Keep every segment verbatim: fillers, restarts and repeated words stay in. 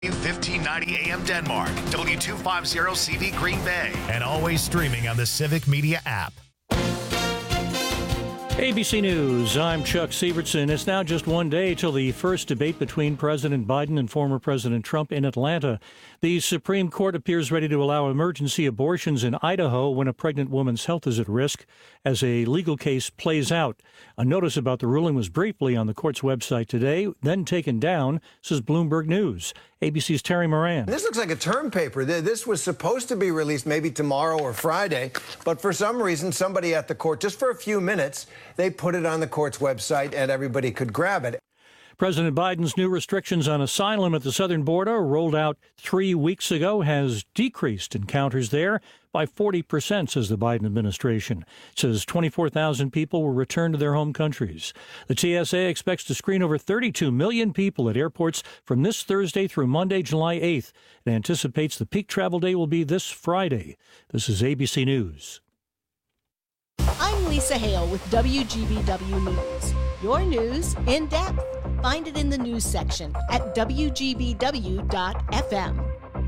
fifteen ninety A M Denmark, W two fifty C V Green Bay, and always streaming on the Civic Media app. A B C News, I'm Chuck Sievertson. It's now just one day till the first debate between President Biden and former President Trump in Atlanta. The Supreme Court appears ready to allow emergency abortions in Idaho when a pregnant woman's health is at risk as a legal case plays out. A notice about the ruling was briefly on the court's website today, then taken down, says Bloomberg News. A B C's Terry Moran. This looks like a term paper. This was supposed to be released maybe tomorrow or Friday, but for some reason, somebody at the court, just for a few minutes, they put it on the court's website and everybody could grab it. President Biden's new restrictions on asylum at the southern border, rolled out three weeks ago, has decreased encounters there by forty percent, says the Biden administration. It says twenty-four thousand people will return to their home countries. The T S A expects to screen over thirty-two million people at airports from this Thursday through Monday, July eighth. It anticipates the peak travel day will be this Friday. This is A B C News. I'm Lisa Hale with W G B W News. Your news in depth. Find it in the news section at W G B W dot F M.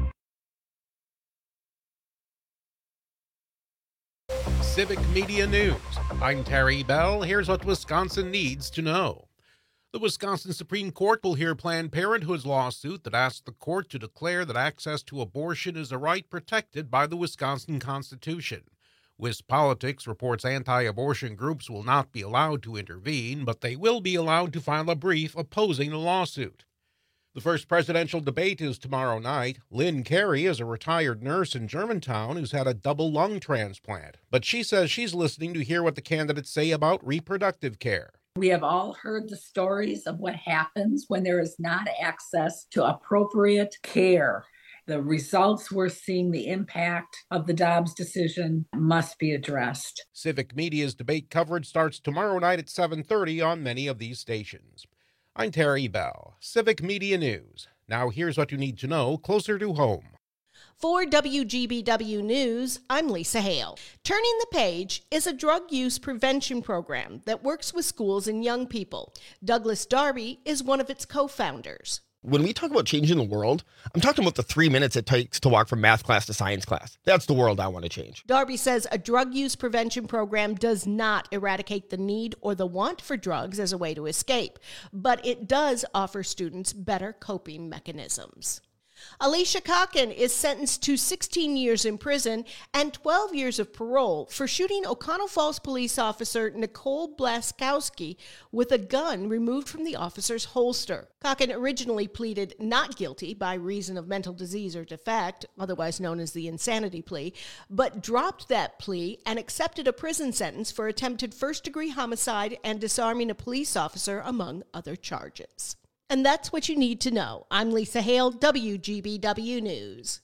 Civic Media News. I'm Terry Bell. Here's what Wisconsin needs to know. The Wisconsin Supreme Court will hear Planned Parenthood's lawsuit that asks the court to declare that access to abortion is a right protected by the Wisconsin Constitution. WisPolitics reports anti-abortion groups will not be allowed to intervene, but they will be allowed to file a brief opposing the lawsuit. The first presidential debate is tomorrow night. Lynn Carey is a retired nurse in Germantown who's had a double lung transplant, but she says she's listening to hear what the candidates say about reproductive care. We have all heard the stories of what happens when there is not access to appropriate care. The results we're seeing, the impact of the Dobbs decision must be addressed. Civic Media's debate coverage starts tomorrow night at seven thirty on many of these stations. I'm Terry Bell, Civic Media News. Now here's what you need to know closer to home. For W G B W News, I'm Lisa Hale. Turning the Page is a drug use prevention program that works with schools and young people. Douglas Darby is one of its co-founders. When we talk about changing the world, I'm talking about the three minutes it takes to walk from math class to science class. That's the world I want to change. Darby says a drug use prevention program does not eradicate the need or the want for drugs as a way to escape, but it does offer students better coping mechanisms. Alicia Cocken is sentenced to sixteen years in prison and twelve years of parole for shooting O'Connell Falls police officer Nicole Blaskowski with a gun removed from the officer's holster. Cocken originally pleaded not guilty by reason of mental disease or defect, otherwise known as the insanity plea, but dropped that plea and accepted a prison sentence for attempted first-degree homicide and disarming a police officer, among other charges. And that's what you need to know. I'm Lisa Hale, W G B W News.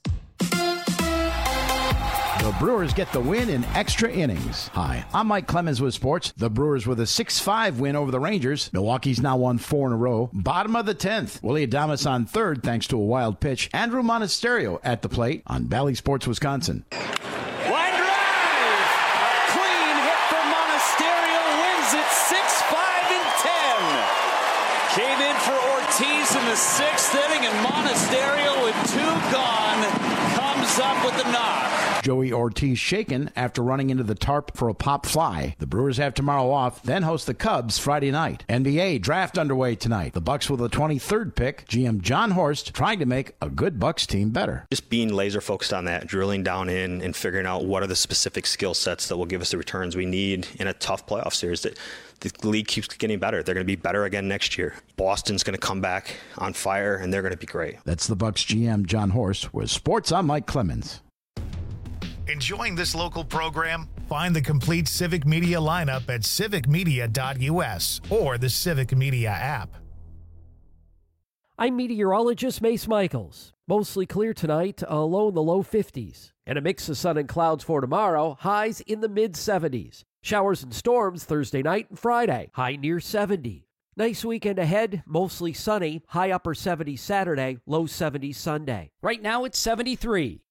The Brewers get the win in extra innings. Hi, I'm Mike Clemens with sports. The Brewers with a six five win over the Rangers. Milwaukee's now won four in a row. Bottom of the tenth. Willie Adames on third thanks to a wild pitch. Andrew Monasterio at the plate on Valley Sports Wisconsin. Line drive! A clean hit for Monasterio wins it six five and ten. Came in for Ortiz in the sixth inning, and Monasterio with two gone comes up with the knock. Joey Ortiz shaken after running into the tarp for a pop fly. The Brewers have tomorrow off, then host the Cubs Friday night. N B A draft underway tonight. The Bucks with the twenty-third pick. G M John Horst trying to make a good Bucks team better. Just being laser focused on that, drilling down in and figuring out what are the specific skill sets that will give us the returns we need in a tough playoff series. That the league keeps getting better. They're going to be better again next year. Boston's going to come back on fire, and they're going to be great. That's the Bucks G M John Horst. With sports, I'm Mike Clemens. Enjoying this local program? Find the complete Civic Media lineup at civic media dot U S or the Civic Media app. I'm meteorologist Mace Michaels. Mostly clear tonight, a low in the low fifties. And a mix of sun and clouds for tomorrow, highs in the mid seventies. Showers and storms Thursday night and Friday, high near seventy. Nice weekend ahead, mostly sunny, high upper seventies Saturday, low seventies Sunday. Right now it's seventy-three.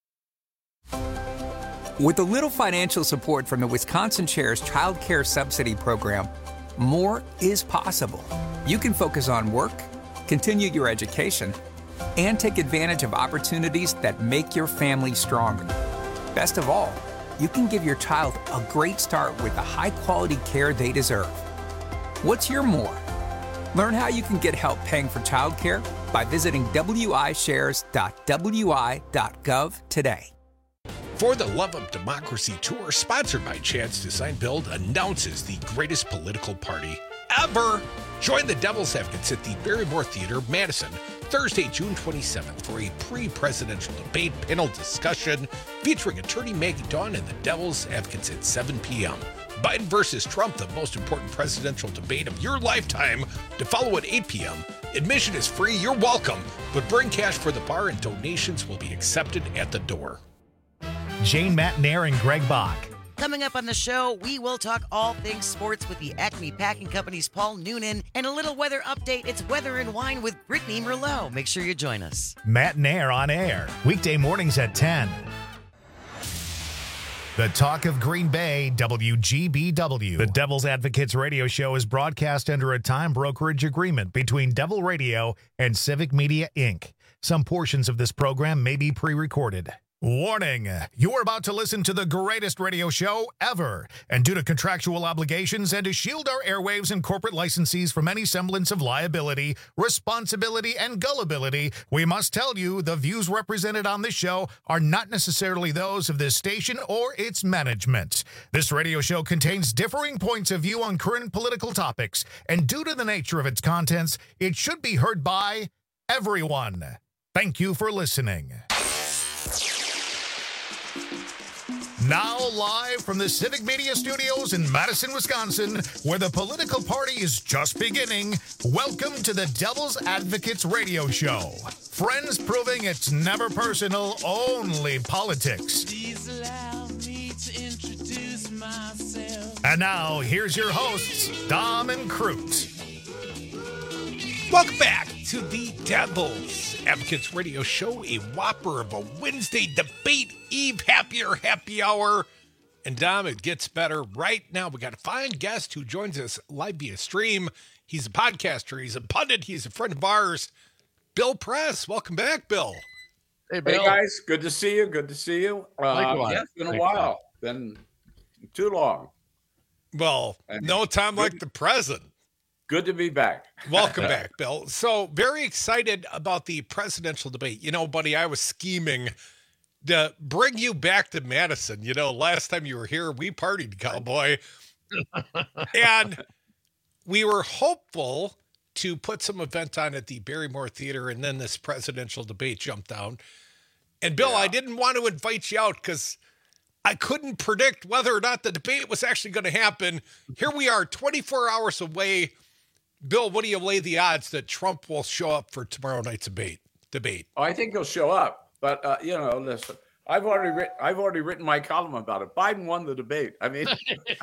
With a little financial support from the Wisconsin Chair's Child Care Subsidy Program, more is possible. You can focus on work, continue your education, and take advantage of opportunities that make your family stronger. Best of all, you can give your child a great start with the high-quality care they deserve. What's your more? Learn how you can get help paying for childcare by visiting w i shares dot w i dot gov today. For the Love of Democracy Tour, sponsored by Chance Design Build, announces the greatest political party ever. Join the Devil's Advocates at the Barrymore Theater, Madison, Thursday, June twenty-seventh for a pre-presidential debate panel discussion featuring attorney Maggie Dawn and the Devil's Advocates at seven p.m. Biden versus Trump, the most important presidential debate of your lifetime, to follow at eight p.m. Admission is free, you're welcome, but bring cash for the bar and donations will be accepted at the door. Jane Matnair and Greg Bach. Coming up on the show, we will talk all things sports with the Acme Packing Company's Paul Noonan and a little weather update. It's Weather and Wine with Brittany Merlot. Make sure you join us. Matnair on air, weekday mornings at ten. The Talk of Green Bay, W G B W. The Devil's Advocates radio show is broadcast under a time brokerage agreement between Devil Radio and Civic Media, Incorporated. Some portions of this program may be pre-recorded. Warning, you're about to listen to the greatest radio show ever. And due to contractual obligations and to shield our airwaves and corporate licensees from any semblance of liability, responsibility, and gullibility, we must tell you the views represented on this show are not necessarily those of this station or its management. This radio show contains differing points of view on current political topics, and due to the nature of its contents, it should be heard by everyone. Thank you for listening. Now live from the Civic Media Studios in Madison, Wisconsin, where the political party is just beginning, welcome to the Devil's Advocates radio show. Friends proving it's never personal, only politics. Please allow me to introduce myself. And now, here's your hosts, Dom and Crute. Welcome back to the Devil's Advocates radio show, a whopper of a Wednesday debate eve happier happy hour. And Dom, it gets better right now. We got a fine guest who joins us live via stream. He's a podcaster, he's a pundit, he's a friend of ours. Bill Press, welcome back, Bill. Hey, Bill. Hey guys, good to see you. Good to see you. Uh, yeah, it's been a while. Been too long. Well, no time like the present. Good to be back. Welcome back, Bill. So very excited about the presidential debate. You know, buddy, I was scheming to bring you back to Madison. You know, last time you were here, we partied, cowboy. And we were hopeful to put some event on at the Barrymore Theater, and then this presidential debate jumped down. And Bill, yeah. I didn't want to invite you out because I couldn't predict whether or not the debate was actually going to happen. Here we are, twenty-four hours away. Bill, what do you lay the odds that Trump will show up for tomorrow night's debate? Debate. Oh, I think he'll show up, but uh, you know, listen, I've already written, I've already written my column about it. Biden won the debate. I mean,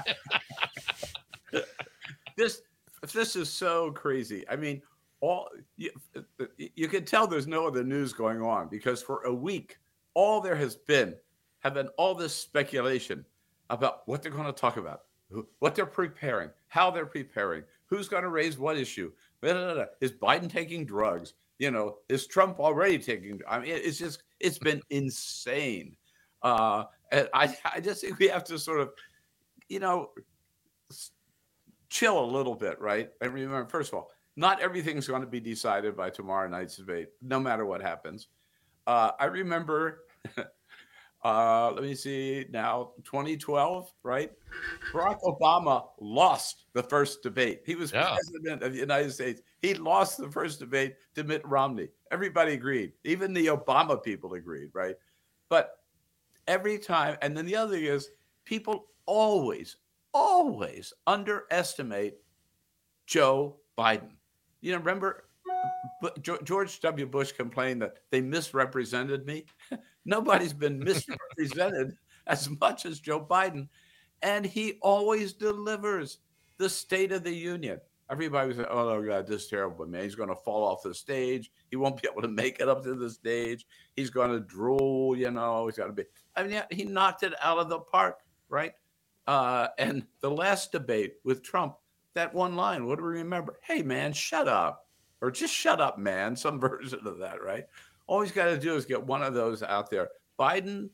this this is so crazy. I mean, all you, you can tell there's no other news going on because for a week, all there has been have been all this speculation about what they're going to talk about, what they're preparing, how they're preparing. Who's going to raise what issue? Is Biden taking drugs? You know, is Trump already taking? I mean, it's just, it's been insane. Uh, and I, I just think we have to sort of, you know, chill a little bit, right? And remember, first of all, not everything's going to be decided by tomorrow night's debate, no matter what happens. Uh, I remember, uh, let me see now, twenty twelve, right? Barack Obama lost the first debate. He was yeah. president of the United States. He lost the first debate to Mitt Romney. Everybody agreed. Even the Obama people agreed, right? But every time, and then the other thing is, people always, always underestimate Joe Biden. You know, remember George W. Bush complained that they misrepresented me? Nobody's been misrepresented as much as Joe Biden. And he always delivers the State of the Union. Everybody was like, oh, God, this is terrible, man. He's going to fall off the stage. He won't be able to make it up to the stage. He's going to drool, you know. He's got to be. I mean, he knocked it out of the park, right? Uh, and the last debate with Trump, that one line, what do we remember? Hey, man, shut up. or just shut up, man, some version of that, right? All he's got to do is get one of those out there. Biden,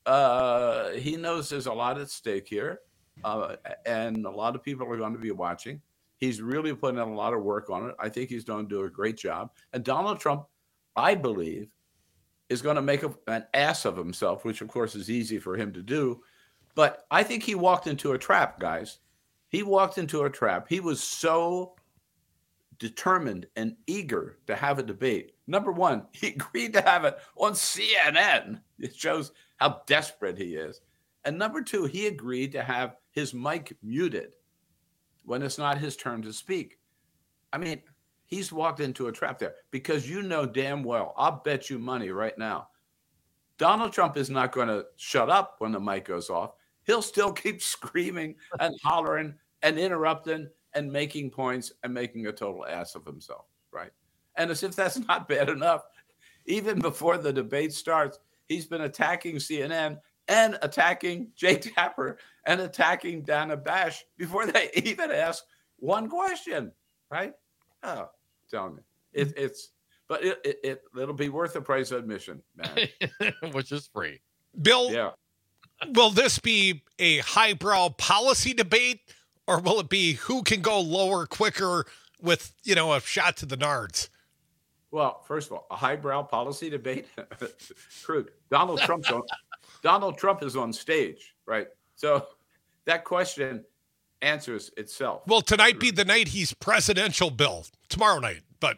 uh, he knows there's a lot at stake here, uh, and a lot of people are going to be watching. He's really putting in a lot of work on it. I think he's going to do a great job. And Donald Trump, I believe, is going to make a, an ass of himself, which, of course, is easy for him to do. But I think he walked into a trap, guys. He walked into a trap. He was so determined and eager to have a debate. Number one, he agreed to have it on C N N. It shows how desperate he is. And number two, he agreed to have his mic muted when it's not his turn to speak. I mean, he's walked into a trap there because you know damn well, I'll bet you money right now, Donald Trump is not going to shut up when the mic goes off. He'll still keep screaming and hollering and interrupting and making points and making a total ass of himself, right? And as if that's not bad enough, even before the debate starts, he's been attacking C N N and attacking Jake Tapper and attacking Dana Bash before they even ask one question, right? Oh, I'm telling you, it, it's, but it, it, it, it'll be worth the price of admission, man. Which is free. Bill, yeah. Will this be a highbrow policy debate, or will it be who can go lower quicker with, you know, a shot to the nards? Well, first of all, a highbrow policy debate? Crude. Donald Trump's on, Donald Trump is on stage, right? So that question answers itself. Will tonight be the night he's presidential, Bill? Tomorrow night. But,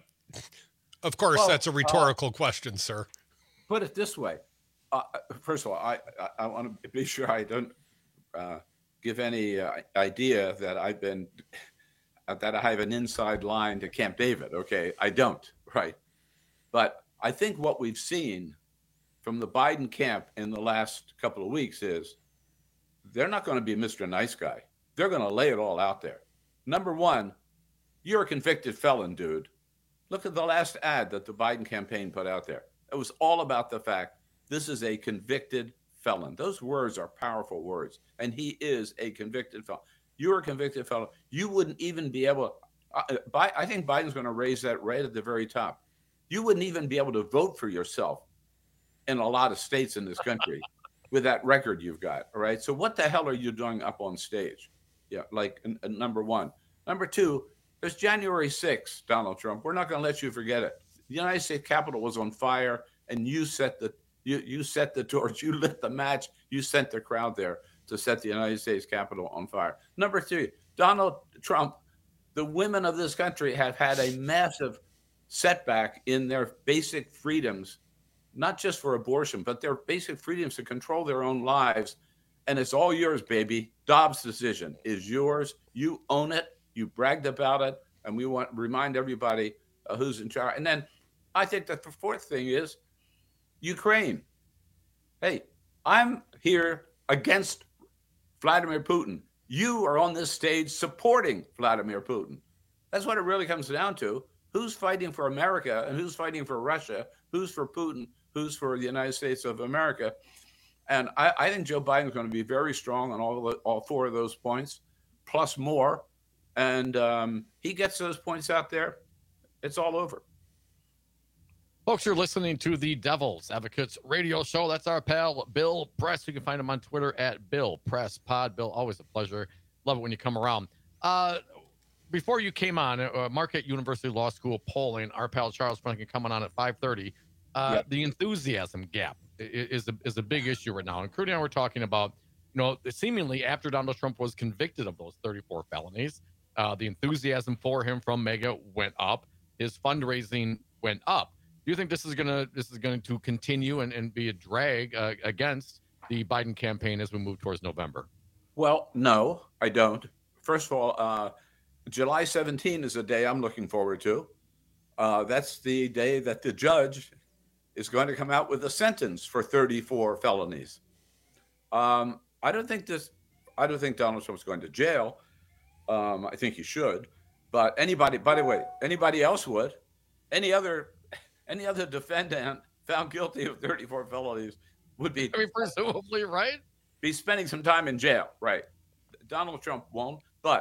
of course, well, that's a rhetorical uh, question, sir. Put it this way. Uh, first of all, I, I, I want to be sure I don't uh, give any uh, idea that I've been that I have an inside line to Camp David. Okay, I don't, right? But I think what we've seen from the Biden camp in the last couple of weeks is they're not going to be Mister Nice Guy. They're going to lay it all out there. Number one, you're a convicted felon, dude. Look at the last ad that the Biden campaign put out there. It was all about the fact this is a convicted felon. Those words are powerful words, and he is a convicted felon. You're a convicted felon. You wouldn't even be able uh, – I think Biden's going to raise that right at the very top. You wouldn't even be able to vote for yourself in a lot of states in this country with that record you've got, all right? So what the hell are you doing up on stage? Yeah, like uh, uh, number one. Number two, there's January sixth, Donald Trump. We're not going to let you forget it. The United States Capitol was on fire, and you set the you you set the torch, you lit the match, you sent the crowd there to set the United States Capitol on fire. Number three, Donald Trump, the women of this country have had a massive setback in their basic freedoms, not just for abortion, but their basic freedoms to control their own lives. And it's all yours, baby. Dobbs' decision is yours. You own it. You bragged about it. And we want to remind everybody uh, who's in charge. And then I think that the fourth thing is Ukraine. Hey, I'm here against Vladimir Putin. You are on this stage supporting Vladimir Putin. That's what it really comes down to. Who's fighting for America and who's fighting for Russia? Who's for Putin? Who's for the United States of America? And I, I think Joe Biden is going to be very strong on all the, all four of those points, plus more. And um, he gets those points out there, it's all over. Folks, you're listening to the Devil's Advocates radio show. That's our pal, Bill Press. You can find him on Twitter at Bill Press Pod. Bill, always a pleasure. Love it when you come around. Uh, before you came on, uh, Marquette University Law School polling, our pal Charles Franklin coming on at five thirty. Uh, yep. The enthusiasm gap is a, is a big issue right now. And Crudy and I were talking about, you know, seemingly after Donald Trump was convicted of those thirty-four felonies, uh, the enthusiasm for him from MAGA went up. His fundraising went up. Do you think this is gonna this is going to continue and, and be a drag uh, against the Biden campaign as we move towards November? Well, no, I don't. First of all, uh, July seventeenth is a day I'm looking forward to. Uh, that's the day that the judge is going to come out with a sentence for thirty-four felonies. Um, I don't think this. I don't think Donald Trump's going to jail. Um, I think he should. But anybody, by the way, anybody else would. Any other. Any other defendant found guilty of thirty-four felonies would be I mean, presumably, right? Be spending some time in jail, right? Donald Trump won't, but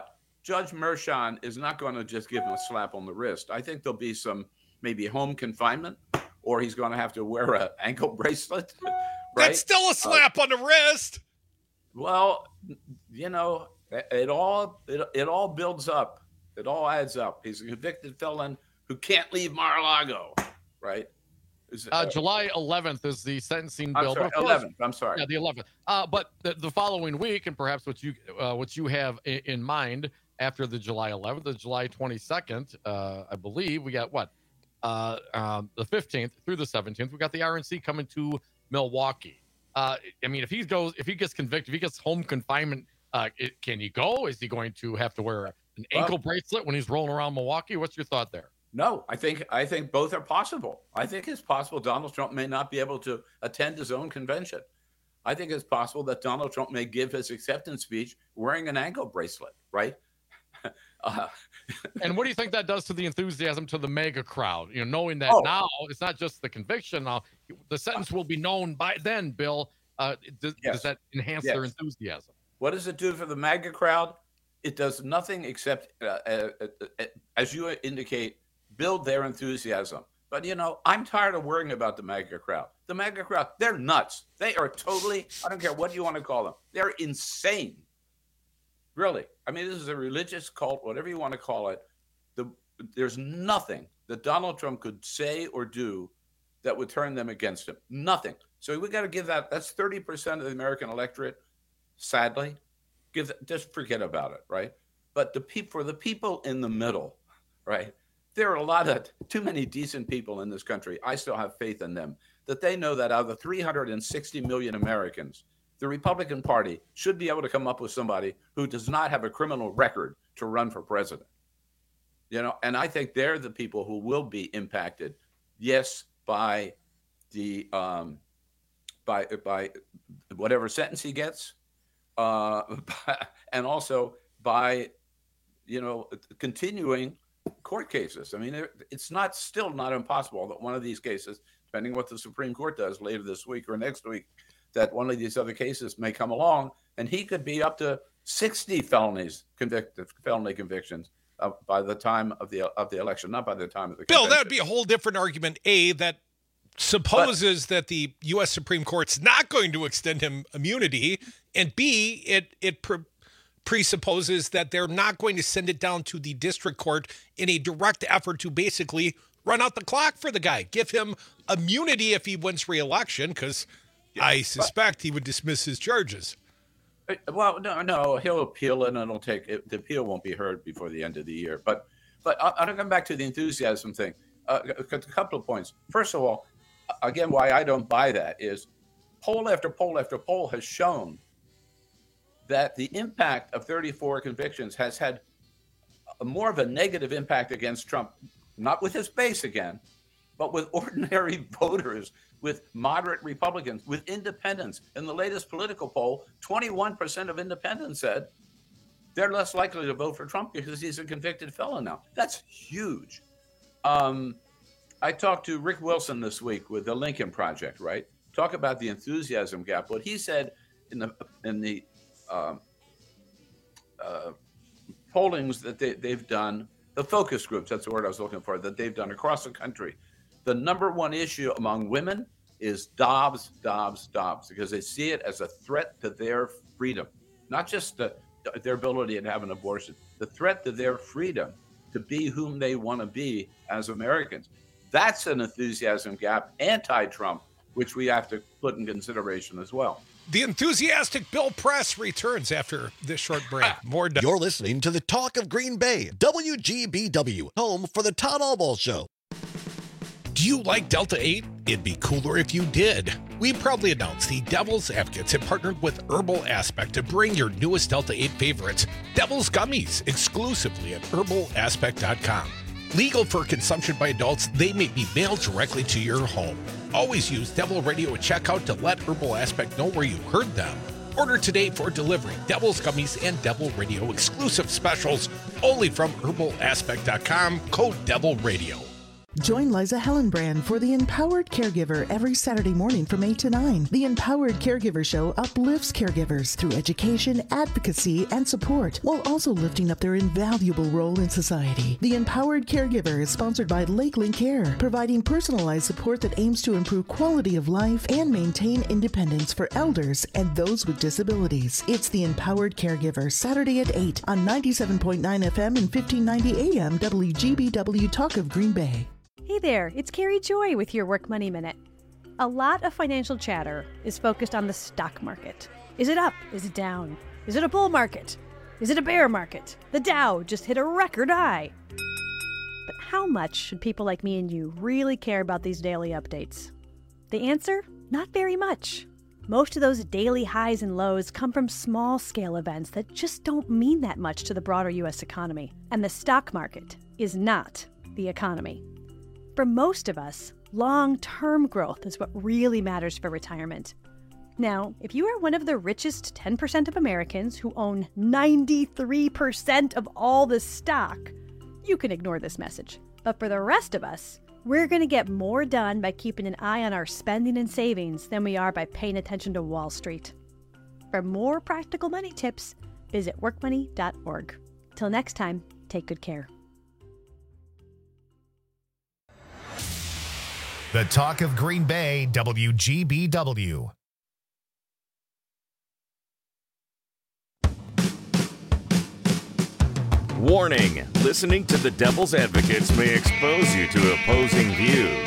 Judge Mershon is not going to just give him a slap on the wrist. I think there'll be some maybe home confinement, or he's going to have to wear an ankle bracelet. Right? That's still a slap uh, on the wrist. Well, you know, it, it all it, it all builds up. It all adds up. He's a convicted felon who can't leave Mar-a-Lago, right? Uh, uh, July eleventh is the sentencing I'm bill. Sorry, but eleventh. I'm sorry. Yeah, the eleventh. Uh, but the, the following week, and perhaps what you uh, what you have in, in mind after the July eleventh, the July twenty-second, uh, I believe we got what uh, um, the fifteenth through the seventeenth. We got the R N C coming to Milwaukee. Uh, I mean, if he goes, if he gets convicted, if he gets home confinement, uh, it, can he go? Is he going to have to wear an ankle well, bracelet when he's rolling around Milwaukee? What's your thought there? No, I think I think both are possible. I think it's possible Donald Trump may not be able to attend his own convention. I think it's possible that Donald Trump may give his acceptance speech wearing an ankle bracelet, right? uh, and what do you think that does to the enthusiasm to the mega crowd? You know, knowing that oh. now it's not just the conviction, now the sentence will be known by then, Bill. Uh, does, yes. does that enhance yes. their enthusiasm? What does it do for the MAGA crowd? It does nothing except, uh, uh, uh, as you indicate, build their enthusiasm. But, you know, I'm tired of worrying about the MAGA crowd. The MAGA crowd, they're nuts. They are totally, I don't care what you want to call them. They're insane. Really. I mean, this is a religious cult, whatever you want to call it. The, there's nothing that Donald Trump could say or do that would turn them against him. Nothing. So we got to give that, that's thirty percent of the American electorate, sadly. Give Just forget about it, right? But the pe- for the people in the middle, right? There are a lot of too many decent people in this country. I still have faith in them that they know that out of the three hundred sixty million Americans, the Republican Party should be able to come up with somebody who does not have a criminal record to run for president. You know, and I think they're the people who will be impacted, yes, by the um, by by whatever sentence he gets, uh, and also by you know continuing court cases. I mean, it's not still not impossible that one of these cases, depending on what the Supreme Court does later this week or next week, that one of these other cases may come along, and he could be up to sixty felonies, convicted felony convictions uh, by the time of the of the election, not by the time of the Bill. convention. That would be a whole different argument. A that supposes but, that the U S Supreme Court's not going to extend him immunity, and B it it. Pre- presupposes that they're not going to send it down to the district court in a direct effort to basically run out the clock for the guy, give him immunity if he wins re-election, because yeah, I suspect but, he would dismiss his charges. Well, no, no, he'll appeal and it'll take it, the appeal won't be heard before the end of the year. But, but I'll, I'll come back to the enthusiasm thing. Uh, a, a couple of points. First of all, again, why I don't buy that is poll after poll after poll has shown that the impact of thirty-four convictions has had a more of a negative impact against Trump, not with his base again, but with ordinary voters, with moderate Republicans, with independents. In the latest political poll, twenty-one percent of independents said they're less likely to vote for Trump because he's a convicted felon now. That's huge. Um, I talked to Rick Wilson this week with the Lincoln Project, right? Talk about the enthusiasm gap. What he said in the in the Um, uh, pollings that they, they've done, the focus groups, that's the word I was looking for, that they've done across the country. The number one issue among women is Dobbs, Dobbs, Dobbs, because they see it as a threat to their freedom, not just the, their ability to have an abortion, the threat to their freedom to be whom they want to be as Americans. That's an enthusiasm gap, anti-Trump, which we have to put in consideration as well. The enthusiastic Bill Press returns after this short break. More. Do- You're listening to the Talk of Green Bay, W G B W, home for the Todd Albaugh Show. Do you like Delta eight? It'd be cooler if you did. We proudly announce the Devil's Advocates have partnered with Herbal Aspect to bring your newest Delta eight favorites, Devil's Gummies, exclusively at herbal aspect dot com. Legal for consumption by adults, they may be mailed directly to your home. Always use Devil Radio at checkout to let Herbal Aspect know where you heard them. Order today for delivery. Devil's Gummies and Devil Radio exclusive specials only from herbal aspect dot com, code Devil Radio. Join Liza Hellenbrand for The Empowered Caregiver every Saturday morning from eight to nine. The Empowered Caregiver Show uplifts caregivers through education, advocacy, and support, while also lifting up their invaluable role in society. The Empowered Caregiver is sponsored by Lakeland Care, providing personalized support that aims to improve quality of life and maintain independence for elders and those with disabilities. It's The Empowered Caregiver, Saturday at eight on ninety-seven point nine F M and fifteen ninety A M W G B W Talk of Green Bay. Hey there, it's Carrie Joy with your Work Money Minute. A lot of financial chatter is focused on the stock market. Is it up? Is it down? Is it a bull market? Is it a bear market? The Dow just hit a record high. But how much should people like me and you really care about these daily updates? The answer? Not very much. Most of those daily highs and lows come from small-scale events that just don't mean that much to the broader U S economy. And the stock market is not the economy. For most of us, long-term growth is what really matters for retirement. Now, if you are one of the richest ten percent of Americans who own ninety-three percent of all the stock, you can ignore this message. But for the rest of us, we're going to get more done by keeping an eye on our spending and savings than we are by paying attention to Wall Street. For more practical money tips, visit work money dot org. Till next time, take good care. The Talk of Green Bay, W G B W. Warning, listening to the Devil's Advocates may expose you to opposing views.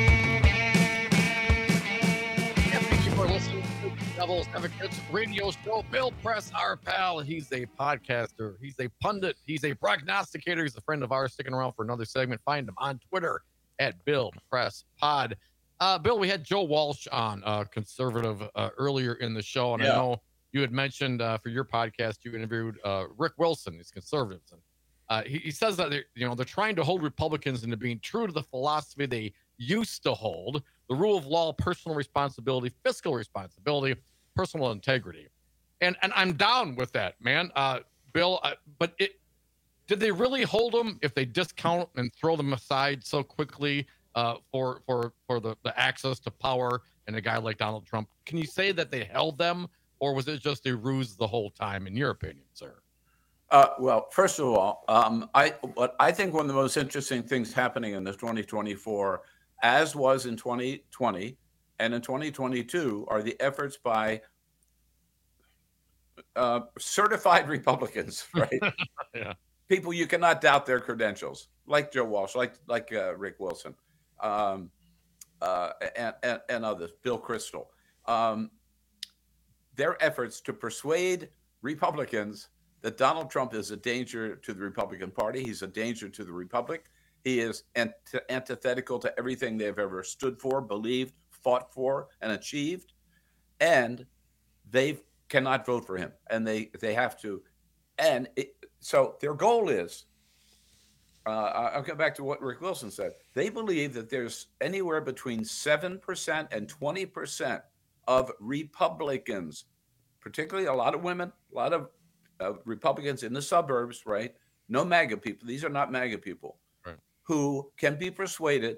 And thank you for listening to the Devil's Advocates radio show. Bill Press, our pal, he's a podcaster, he's a pundit, he's a prognosticator, he's a friend of ours, sticking around for another segment. Find him on Twitter at Bill Press Pod. Uh, Bill, we had Joe Walsh on, uh, conservative, uh, earlier in the show, and yeah. I know you had mentioned uh, for your podcast you interviewed uh, Rick Wilson, he's conservatives, and uh, he, he says that they're, you know, they're trying to hold Republicans into being true to the philosophy they used to hold: the rule of law, personal responsibility, fiscal responsibility, personal integrity. And and I'm down with that, man, uh, Bill. Uh, but it. Did they really hold them if they discount and throw them aside so quickly uh, for for for the, the access to power and a guy like Donald Trump? Can you say that they held them, or was it just a ruse the whole time, in your opinion, sir? Uh, well, first of all, um, I what I think one of the most interesting things happening in this twenty twenty-four, as was in twenty twenty and in twenty twenty-two, are the efforts by uh, certified Republicans, right? Yeah. People you cannot doubt their credentials, like Joe Walsh, like like uh, Rick Wilson, um, uh, and, and and others, Bill Kristol. Um, their efforts to persuade Republicans that Donald Trump is a danger to the Republican Party. He's a danger to the Republic. He is ant- antithetical to everything they've ever stood for, believed, fought for, and achieved. And they cannot vote for him, and they they have to. And it, so their goal is, uh, I'll come back to what Rick Wilson said. They believe that there's anywhere between seven percent and twenty percent of Republicans, particularly a lot of women, a lot of uh, Republicans in the suburbs, right? No MAGA people. These are not MAGA people, right, who can be persuaded,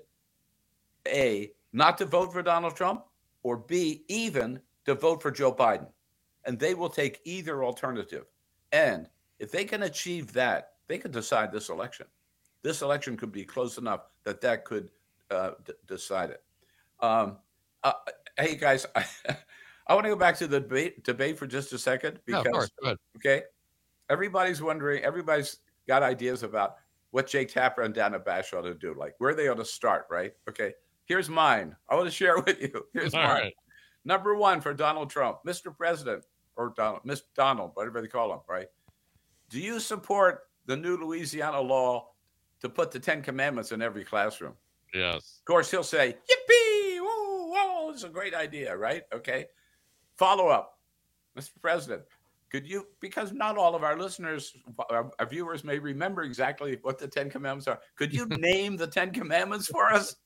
A, not to vote for Donald Trump, or B, even to vote for Joe Biden. And they will take either alternative. And if they can achieve that, they can decide this election. This election could be close enough that that could uh, d- decide it. Um, uh, hey, guys, I, I want to go back to the debate, debate for just a second. Because, yeah, of course. Go ahead. Okay, everybody's wondering, everybody's got ideas about what Jake Tapper and Dana Bash ought to do, like where they ought to start, right? Okay, here's mine. I want to share with you. Here's All mine. right. Number one for Donald Trump, Mister President, or Donald, Mister Donald, whatever they call him, right? Do you support the new Louisiana law to put the Ten Commandments in every classroom? Yes. Of course, he'll say, yippee, whoa, whoa, it's a great idea, right? Okay. Follow up, Mister President, could you, because not all of our listeners, our, our viewers may remember exactly what the Ten Commandments are. Could you name the Ten Commandments for us?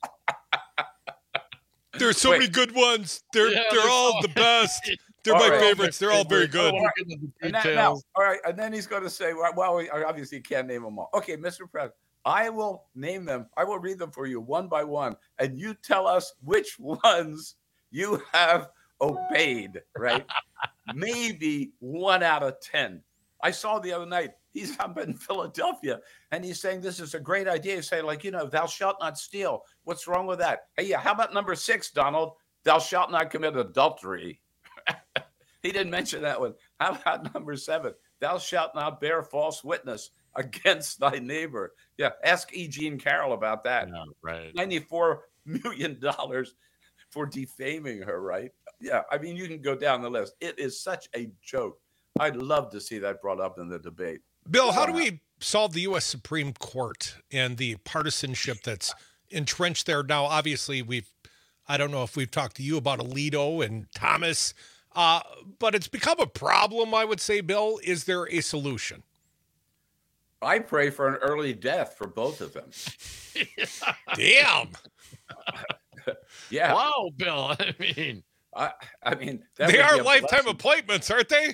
There's so Wait. many good ones. They're Yeah, they're they're all all- the best. They're All my right. favorites. They're all very good. All right. And that, now, all right, and then he's going to say, well, well, we obviously can't name them all. Okay, Mister President, I will name them. I will read them for you one by one, and you tell us which ones you have obeyed, right? Maybe one out of ten. I saw the other night, he's up in Philadelphia, and he's saying this is a great idea. He's saying, like, you know, thou shalt not steal. What's wrong with that? Hey, yeah, how about number six, Donald? Thou shalt not commit adultery. He didn't mention that one. How about number seven? Thou shalt not bear false witness against thy neighbor. Yeah, ask E. Jean Carroll about that. Yeah, right. ninety-four million dollars for defaming her, right? Yeah, I mean, you can go down the list. It is such a joke. I'd love to see that brought up in the debate. Bill, how do we solve the U S Supreme Court and the partisanship that's entrenched there now? Obviously, we've, I don't know if we've talked to you about Alito and Thomas, uh, but it's become a problem, I would say, Bill. Is there a solution? I pray for an early death for both of them. Damn. Yeah. Wow, Bill. I mean, I, I mean, they are lifetime appointments, aren't they?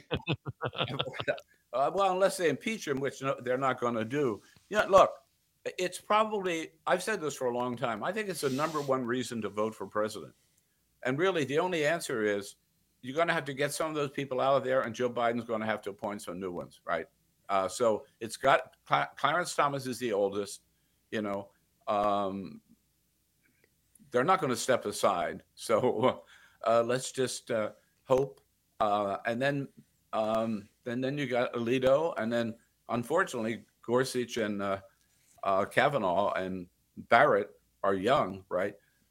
uh, well, unless they impeach him, which no, they're not going to do. You know, look, it's probably, I've said this for a long time. I think it's the number one reason to vote for president. And really, the only answer is you're going to have to get some of those people out of there, and Joe Biden's going to have to appoint some new ones, right? Uh, so it's got Cl- Clarence Thomas is the oldest, you know. Um, they're not going to step aside. So uh, let's just uh, hope. Uh, and then, um, and then you got Alito, and then unfortunately Gorsuch and uh, uh, Kavanaugh and Barrett are young, right?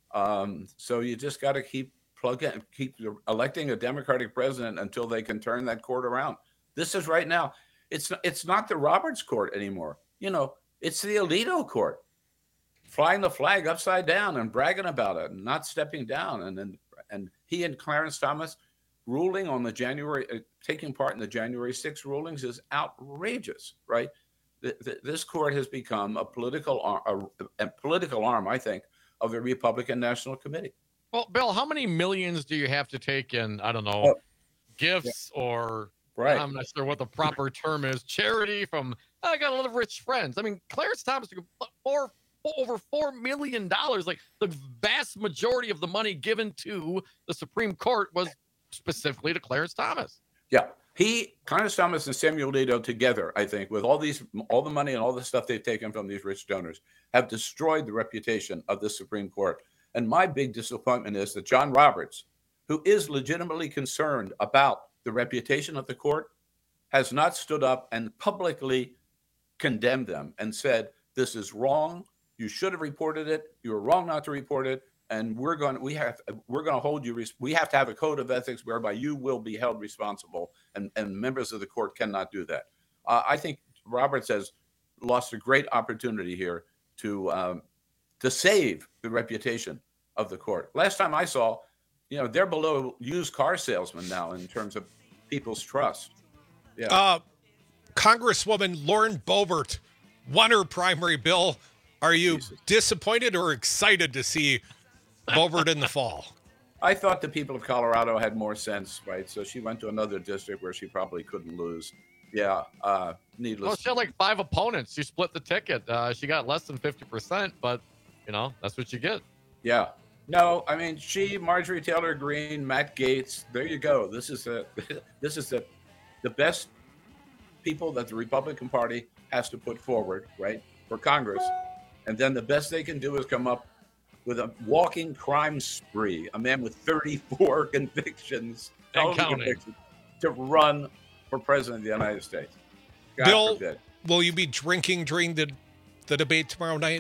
Um, so you just got to keep plugging, keep electing a Democratic president until they can turn that court around. This is right now. It's it's not the Roberts court anymore. You know, it's the Alito court, flying the flag upside down and bragging about it and not stepping down. And then and he and Clarence Thomas ruling on the January, uh, taking part in the January sixth rulings is outrageous, right? The, the, this court has become a political arm, a, a political arm, I think, of the Republican National Committee. Well, Bill, how many millions do you have to take in, I don't know, Oh, gifts yeah. or Right. I'm not sure what the proper term is, charity from, I got a lot of rich friends. I mean, Clarence Thomas took four, over four million dollars. Like the vast majority of the money given to the Supreme Court was specifically to Clarence Thomas. Yeah. He, Clarence Thomas and Samuel Alito together, I think, with all these, all the money and all the stuff they've taken from these rich donors, have destroyed the reputation of the Supreme Court. And my big disappointment is that John Roberts, who is legitimately concerned about the reputation of the court, has not stood up and publicly condemned them and said, this is wrong. You should have reported it. You were wrong not to report it. And we're going, we have, we're going to hold you. We have to have a code of ethics whereby you will be held responsible, and, and members of the court cannot do that. Uh, I think Roberts has lost a great opportunity here to um, to save the reputation of the court. Last time I saw, you know, they're below used car salesmen now in terms of people's trust. Yeah. Uh, Congresswoman Lauren Boebert won her primary, Bill. Are you Jesus. disappointed or excited to see Boebert in the fall? I thought the people of Colorado had more sense, right? So she went to another district where she probably couldn't lose. Yeah, uh, needless. Well, she had like five opponents. She split the ticket. Uh, she got less than fifty percent, but, you know, that's what you get. Yeah. No, I mean, she, Marjorie Taylor Greene, Matt Gaetz, there you go. This is a, this is the, the best people that the Republican Party has to put forward, right, for Congress. And then the best they can do is come up with a walking crime spree, a man with thirty-four convictions, and counting, convictions to run for president of the United States. God Bill, forbid. Will you be drinking during the, the debate tomorrow night?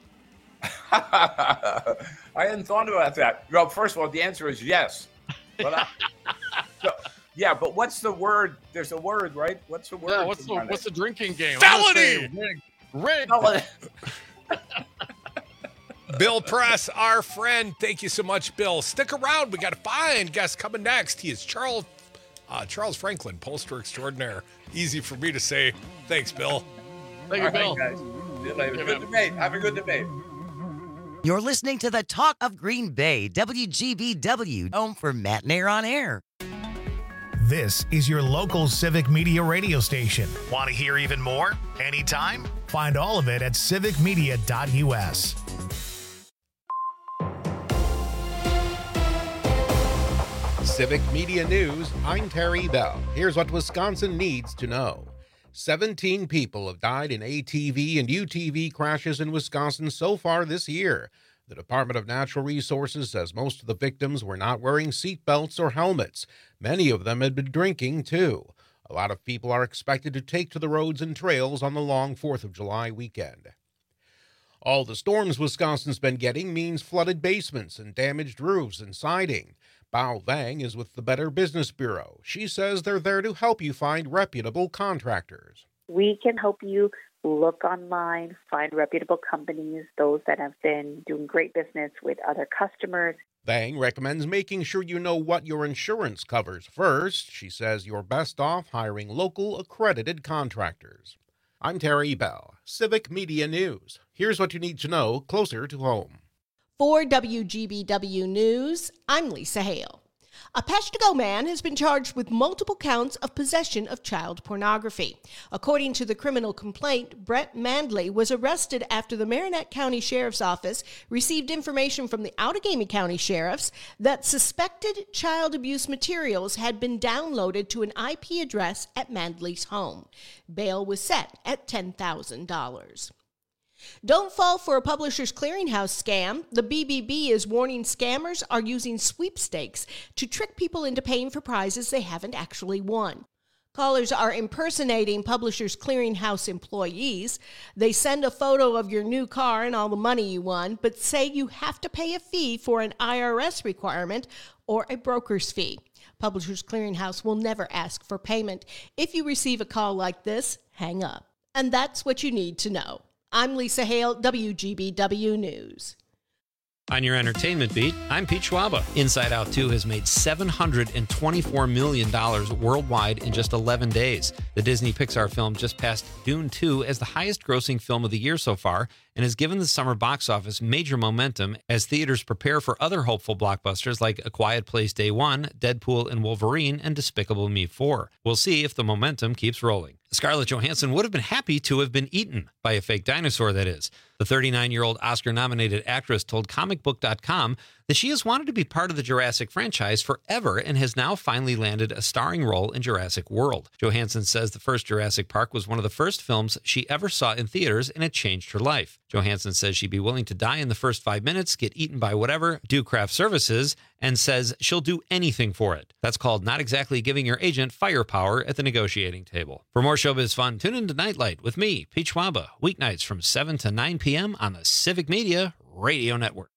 I hadn't thought about that. Well, first of all, the answer is yes. But I, so, yeah, but what's the word? There's a word, right? What's the word? Yeah, what's the what's the drinking game? Felony. Rig. Rig. Felony. Bill Press, our friend. Thank you so much, Bill. Stick around. We got a fine guest coming next. He is Charles uh, Charles Franklin, pollster extraordinaire. Easy for me to say. Thanks, Bill. Thank you, Bill. Right, guys. See you later. Good debate. Have a good debate. You're listening to the Talk of Green Bay, W G B W, home for Matt Nair on Air. This is your local Civic Media radio station. Want to hear even more? Anytime? Find all of it at civic media dot U S. Civic Media News, I'm Terry Bell. Here's what Wisconsin needs to know. seventeen people have died in A T V and U T V crashes in Wisconsin so far this year. The Department of Natural Resources says most of the victims were not wearing seat belts or helmets. Many of them had been drinking, too. A lot of people are expected to take to the roads and trails on the long fourth of July weekend. All the storms Wisconsin's been getting means flooded basements and damaged roofs and siding. Bao Vang is with the Better Business Bureau. She says they're there to help you find reputable contractors. We can help you look online, find reputable companies, those that have been doing great business with other customers. Vang recommends making sure you know what your insurance covers first. She says you're best off hiring local accredited contractors. I'm Terry Bell, Civic Media News. Here's what you need to know closer to home. For W G B W News, I'm Lisa Hale. A Peshtigo man has been charged with multiple counts of possession of child pornography. According to the criminal complaint, Brett Mandley was arrested after the Marinette County Sheriff's Office received information from the Outagamie County Sheriffs that suspected child abuse materials had been downloaded to an I P address at Mandley's home. Bail was set at ten thousand dollars. Don't fall for a Publishers Clearinghouse scam. The B B B is warning scammers are using sweepstakes to trick people into paying for prizes they haven't actually won. Callers are impersonating Publishers Clearinghouse employees. They send a photo of your new car and all the money you won, but say you have to pay a fee for an I R S requirement or a broker's fee. Publishers Clearinghouse will never ask for payment. If you receive a call like this, hang up. And that's what you need to know. I'm Lisa Hale, W G B W News. On your entertainment beat, I'm Pete Schwaba. Inside Out two has made seven hundred twenty-four million dollars worldwide in just eleven days. The Disney Pixar film just passed Dune two as the highest-grossing film of the year so far and has given the summer box office major momentum as theaters prepare for other hopeful blockbusters like A Quiet Place Day one, Deadpool and Wolverine, and Despicable Me four. We'll see if the momentum keeps rolling. Scarlett Johansson would have been happy to have been eaten by a fake dinosaur, that is. The thirty-nine-year-old Oscar-nominated actress told comic book dot com that she has wanted to be part of the Jurassic franchise forever and has now finally landed a starring role in Jurassic World. Johansson says the first Jurassic Park was one of the first films she ever saw in theaters, and it changed her life. Johansson says she'd be willing to die in the first five minutes, get eaten by whatever, do craft services, and says she'll do anything for it. That's called not exactly giving your agent firepower at the negotiating table. For more showbiz fun, tune into Nightlight with me, Pete Schwaba, weeknights from seven to nine p.m. on the Civic Media Radio Network.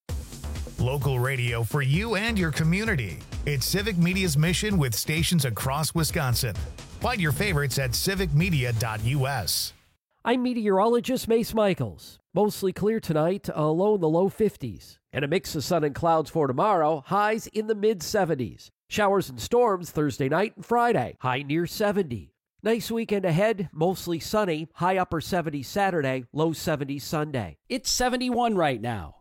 Local radio for you and your community. It's Civic Media's mission with stations across Wisconsin. Find your favorites at civic media dot U S. I'm meteorologist Mace Michaels. Mostly clear tonight, a low in the low fifties. And a mix of sun and clouds for tomorrow, highs in the mid seventies. Showers and storms Thursday night and Friday, high near seventy. Nice weekend ahead, mostly sunny, high upper seventies Saturday, low seventies Sunday. It's seventy-one right now.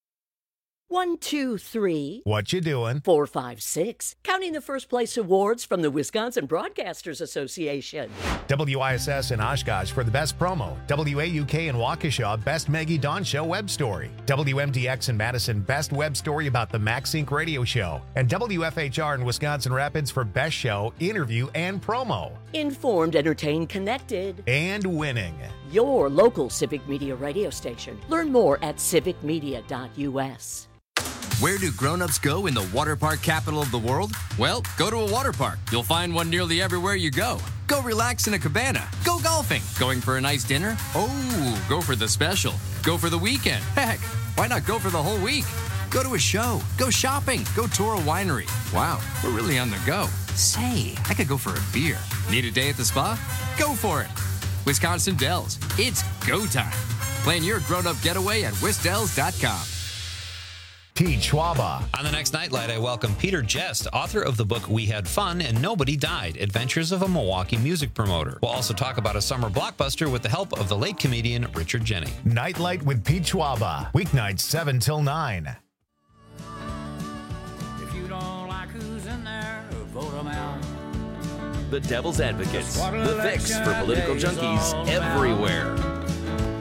One, two, three. What you doing? Four, five, six. Counting the first place awards from the Wisconsin Broadcasters Association. W I S S in Oshkosh for the best promo. W A U K in Waukesha, best Maggie Dawn Show web story. W M D X in Madison, best web story about the MaxSync radio show. And W F H R in Wisconsin Rapids for best show, interview, and promo. Informed, entertained, connected. And winning. Your local Civic Media radio station. Learn more at civic media dot U S. Where do grown-ups go in the water park capital of the world? Well, go to a water park. You'll find one nearly everywhere you go. Go relax in a cabana. Go golfing. Going for a nice dinner? Oh, go for the special. Go for the weekend. Heck, why not go for the whole week? Go to a show. Go shopping. Go tour a winery. Wow, we're really on the go. Say, I could go for a beer. Need a day at the spa? Go for it. Wisconsin Dells. It's go time. Plan your grown-up getaway at wisdells dot com. Pete Schwaba. On the next Nightlight, I welcome Peter Jest, author of the book We Had Fun and Nobody Died, Adventures of a Milwaukee Music Promoter. We'll also talk about a summer blockbuster with the help of the late comedian Richard Jeni. Nightlight with Pete Schwaba. Weeknights seven till nine. If you don't like who's in there, vote them out. The Devil's Advocates, the fix for political junkies everywhere.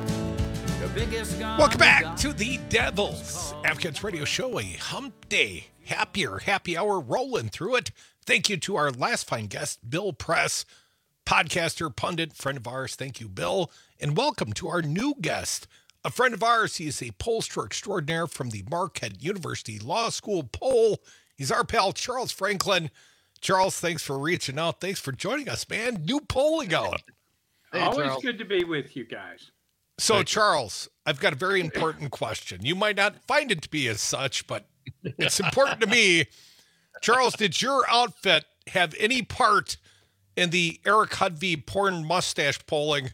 biggest gun. Welcome back to the Devils Advocates Radio Show, a hump day, happier happy hour rolling through it. Thank you to our last fine guest, Bill Press, podcaster, pundit, friend of ours. Thank you, Bill. And welcome to our new guest, a friend of ours. He is a pollster extraordinaire from the Marquette University Law School poll. He's our pal, Charles Franklin. Charles, thanks for reaching out. Thanks for joining us, man. New polling out. Hey, Always Charles. Good to be with you guys. So, Charles, I've got a very important question. You might not find it to be as such, but it's important to me. Charles, did your outfit have any part in the Eric Hudvey porn mustache polling?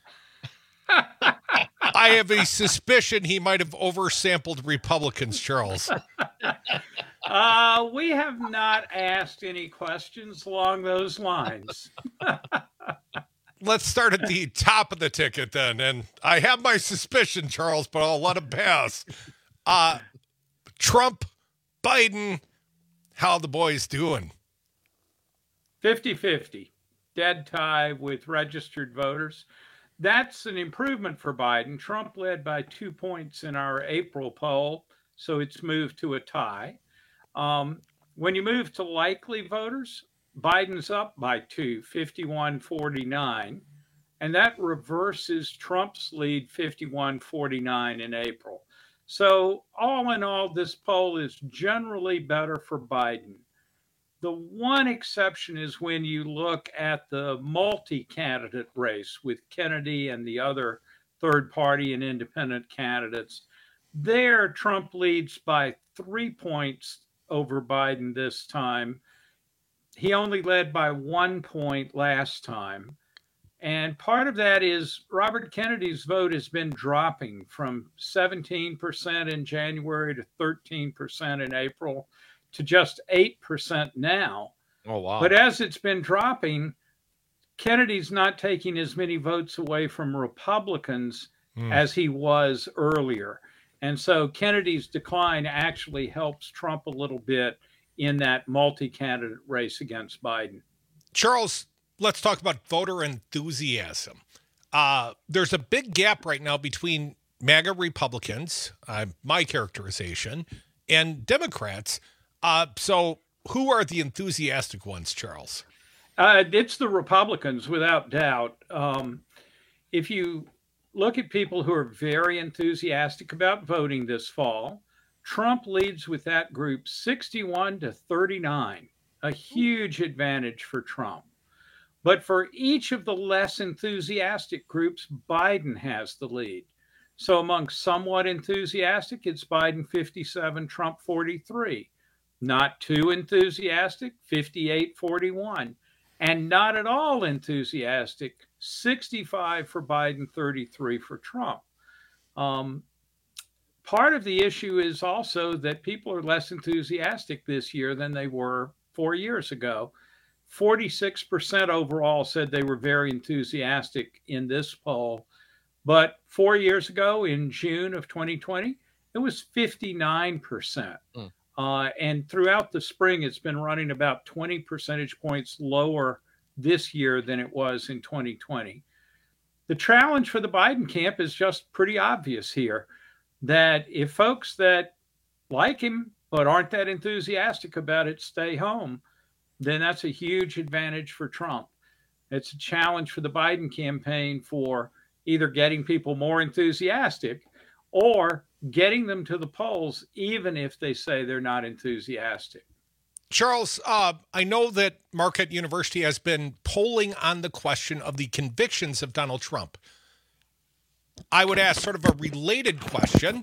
I have a suspicion he might have oversampled Republicans, Charles. Uh, we have not asked any questions along those lines. Let's start at the top of the ticket then. And I have my suspicion, Charles, but I'll let it pass. Uh, Trump, Biden, how the boys doing? fifty-fifty. Dead tie with registered voters. That's an improvement for Biden. Trump led by two points in our April poll, so it's moved to a tie. Um, when you move to likely voters, Biden's up by two, fifty-one forty-nine, and that reverses Trump's lead, fifty-one forty-nine in April. So all in all, this poll is generally better for Biden. The one exception is when you look at the multi-candidate race with Kennedy and the other third party and independent candidates. There, Trump leads by three points over Biden this time. He only led by one point last time. And part of that is Robert Kennedy's vote has been dropping from seventeen percent in January to thirteen percent in April to just eight percent now. Oh, wow. But as it's been dropping, Kennedy's not taking as many votes away from Republicans mm. as he was earlier. And so Kennedy's decline actually helps Trump a little bit in that multi-candidate race against Biden. Charles, let's talk about voter enthusiasm. Uh, there's a big gap right now between MAGA Republicans, uh, my characterization, and Democrats. Uh, so who are the enthusiastic ones, Charles? Uh, it's the Republicans, without doubt. Um, if you look at people who are very enthusiastic about voting this fall, Trump leads with that group sixty-one to thirty-nine, a huge advantage for Trump. But for each of the less enthusiastic groups, Biden has the lead. So among somewhat enthusiastic, it's Biden fifty-seven, Trump forty-three. Not too enthusiastic, fifty-eight forty-one. And not at all enthusiastic, sixty-five for Biden, thirty-three for Trump. Um, part of the issue is also that people are less enthusiastic this year than they were four years ago. forty-six percent overall said they were very enthusiastic in this poll. But four years ago, in June of twenty twenty, it was fifty-nine percent. Mm. Uh, and throughout the spring, it's been running about twenty percentage points lower this year than it was in twenty twenty. The challenge for the Biden camp is just pretty obvious here, that if folks that like him but aren't that enthusiastic about it stay home, then that's a huge advantage for Trump. It's a challenge for the Biden campaign for either getting people more enthusiastic or getting them to the polls, even if they say they're not enthusiastic. Charles, uh, I know that Marquette University has been polling on the question of the convictions of Donald Trump. I would ask sort of a related question.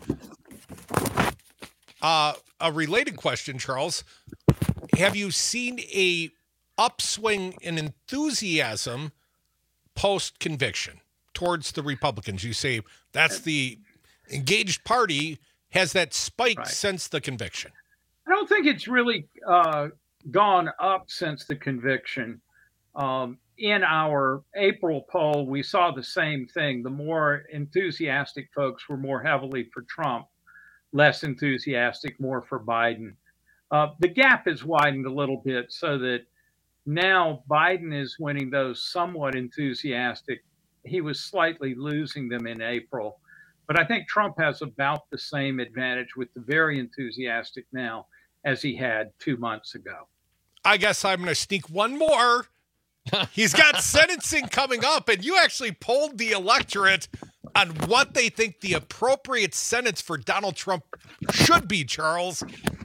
Uh, a related question, Charles. Have you seen a upswing in enthusiasm post-conviction towards the Republicans? You say that's the engaged party has that spiked right. since the conviction. I don't think it's really uh, gone up since the conviction. Um, in our April poll, we saw the same thing. The more enthusiastic folks were more heavily for Trump, less enthusiastic, more for Biden. Uh, the gap has widened a little bit so that now Biden is winning those somewhat enthusiastic. He was slightly losing them in April. But I think Trump has about the same advantage with the very enthusiastic now as he had two months ago. I guess I'm going to sneak one more. He's got sentencing coming up, and you actually polled the electorate on what they think the appropriate sentence for Donald Trump should be, Charles.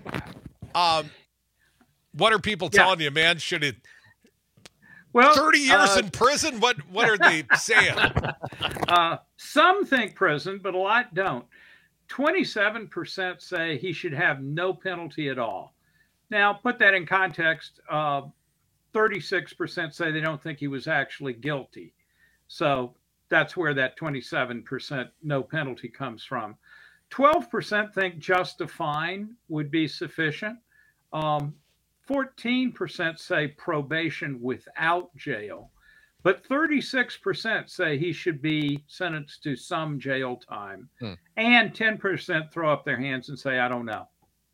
Um, what are people Yeah. telling you, man? Should it Well, thirty years uh, in prison? What What are they saying? Uh, some think prison, but a lot don't. twenty-seven percent say he should have no penalty at all. Now, put that in context. Uh, thirty-six percent say they don't think he was actually guilty. So that's where that twenty-seven percent no penalty comes from. twelve percent think just a fine would be sufficient. Um, fourteen percent say probation without jail. But thirty-six percent say he should be sentenced to some jail time. Hmm. And ten percent throw up their hands and say, I don't know.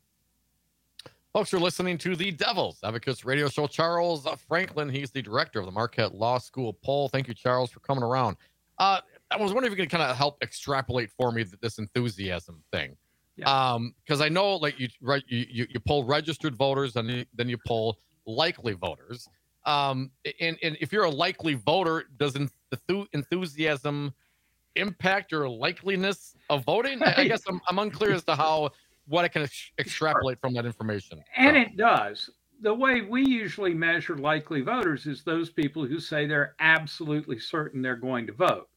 Folks, you're listening to the Devil's Advocates Radio Show. Charles Franklin, he's the director of the Marquette Law School poll. Thank you, Charles, for coming around. Uh, I was wondering if you could kind of help extrapolate for me this enthusiasm thing. Yeah. Um, because I know, like, you, right, you, you, you poll registered voters, and you, then you poll likely voters. Um, and, and if you're a likely voter, does enthu- enthusiasm impact your likeliness of voting? I, I guess I'm, I'm unclear as to how what I can ex- extrapolate from that information. And it does. The way we usually measure likely voters is those people who say they're absolutely certain they're going to vote.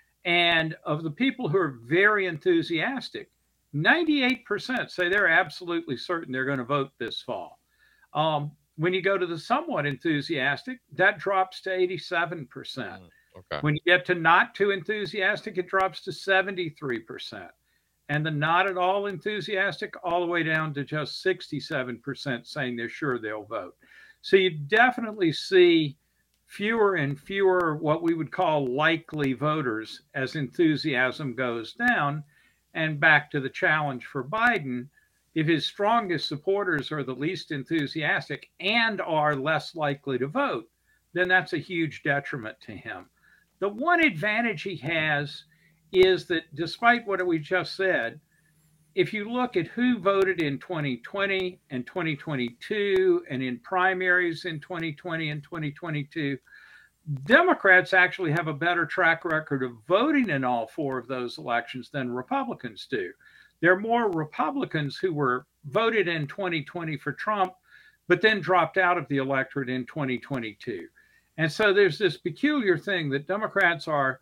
And of the people who are very enthusiastic, ninety-eight percent say they're absolutely certain they're going to vote this fall. Um, when you go to the somewhat enthusiastic, that drops to eighty-seven percent. Okay. When you get to not too enthusiastic, it drops to seventy-three percent. And the not at all enthusiastic, all the way down to just sixty-seven percent saying they're sure they'll vote. So you definitely see fewer and fewer what we would call likely voters as enthusiasm goes down. And back to the challenge for Biden, if his strongest supporters are the least enthusiastic and are less likely to vote, then that's a huge detriment to him. The one advantage he has is that despite what we just said, if you look at who voted in twenty twenty and twenty twenty-two and in primaries in twenty twenty and twenty twenty-two, Democrats actually have a better track record of voting in all four of those elections than Republicans do. There are more Republicans who were voted in twenty twenty for Trump, but then dropped out of the electorate in twenty twenty-two. And so there's this peculiar thing that Democrats are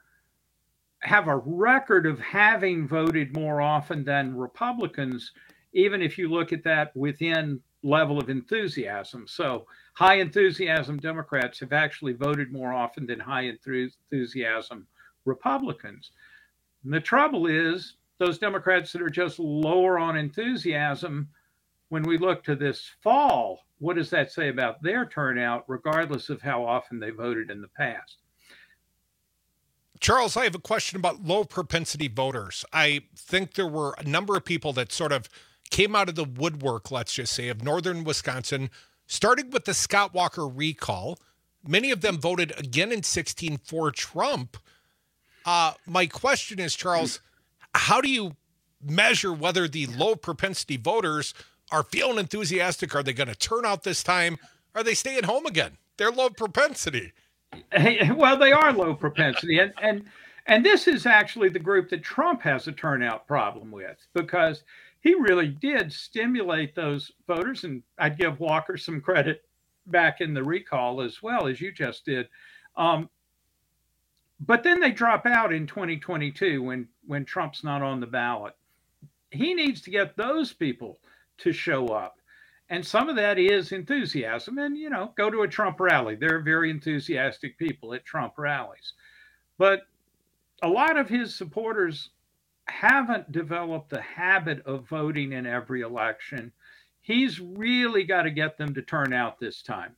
have a record of having voted more often than Republicans, even if you look at that within level of enthusiasm. So high enthusiasm Democrats have actually voted more often than high enthusiasm Republicans. And the trouble is those Democrats that are just lower on enthusiasm, when we look to this fall, what does that say about their turnout, regardless of how often they voted in the past? Charles, I have a question about low propensity voters. I think there were a number of people that sort of came out of the woodwork, let's just say, of northern Wisconsin, starting with the Scott Walker recall. Many of them voted again in sixteen for Trump. Uh, my question is, Charles, how do you measure whether the low propensity voters are feeling enthusiastic? Are they going to turn out this time? Are they staying home again? They're low propensity. Well, they are low propensity. And, and, and this is actually the group that Trump has a turnout problem with, because he really did stimulate those voters. And I'd give Walker some credit back in the recall as well, as you just did. Um, but then they drop out in twenty twenty-two when, when Trump's not on the ballot. He needs to get those people to show up. And some of that is enthusiasm. And, you know, go to a Trump rally. There are very enthusiastic people at Trump rallies. But a lot of his supporters haven't developed the habit of voting in every election. He's really got to get them to turn out this time.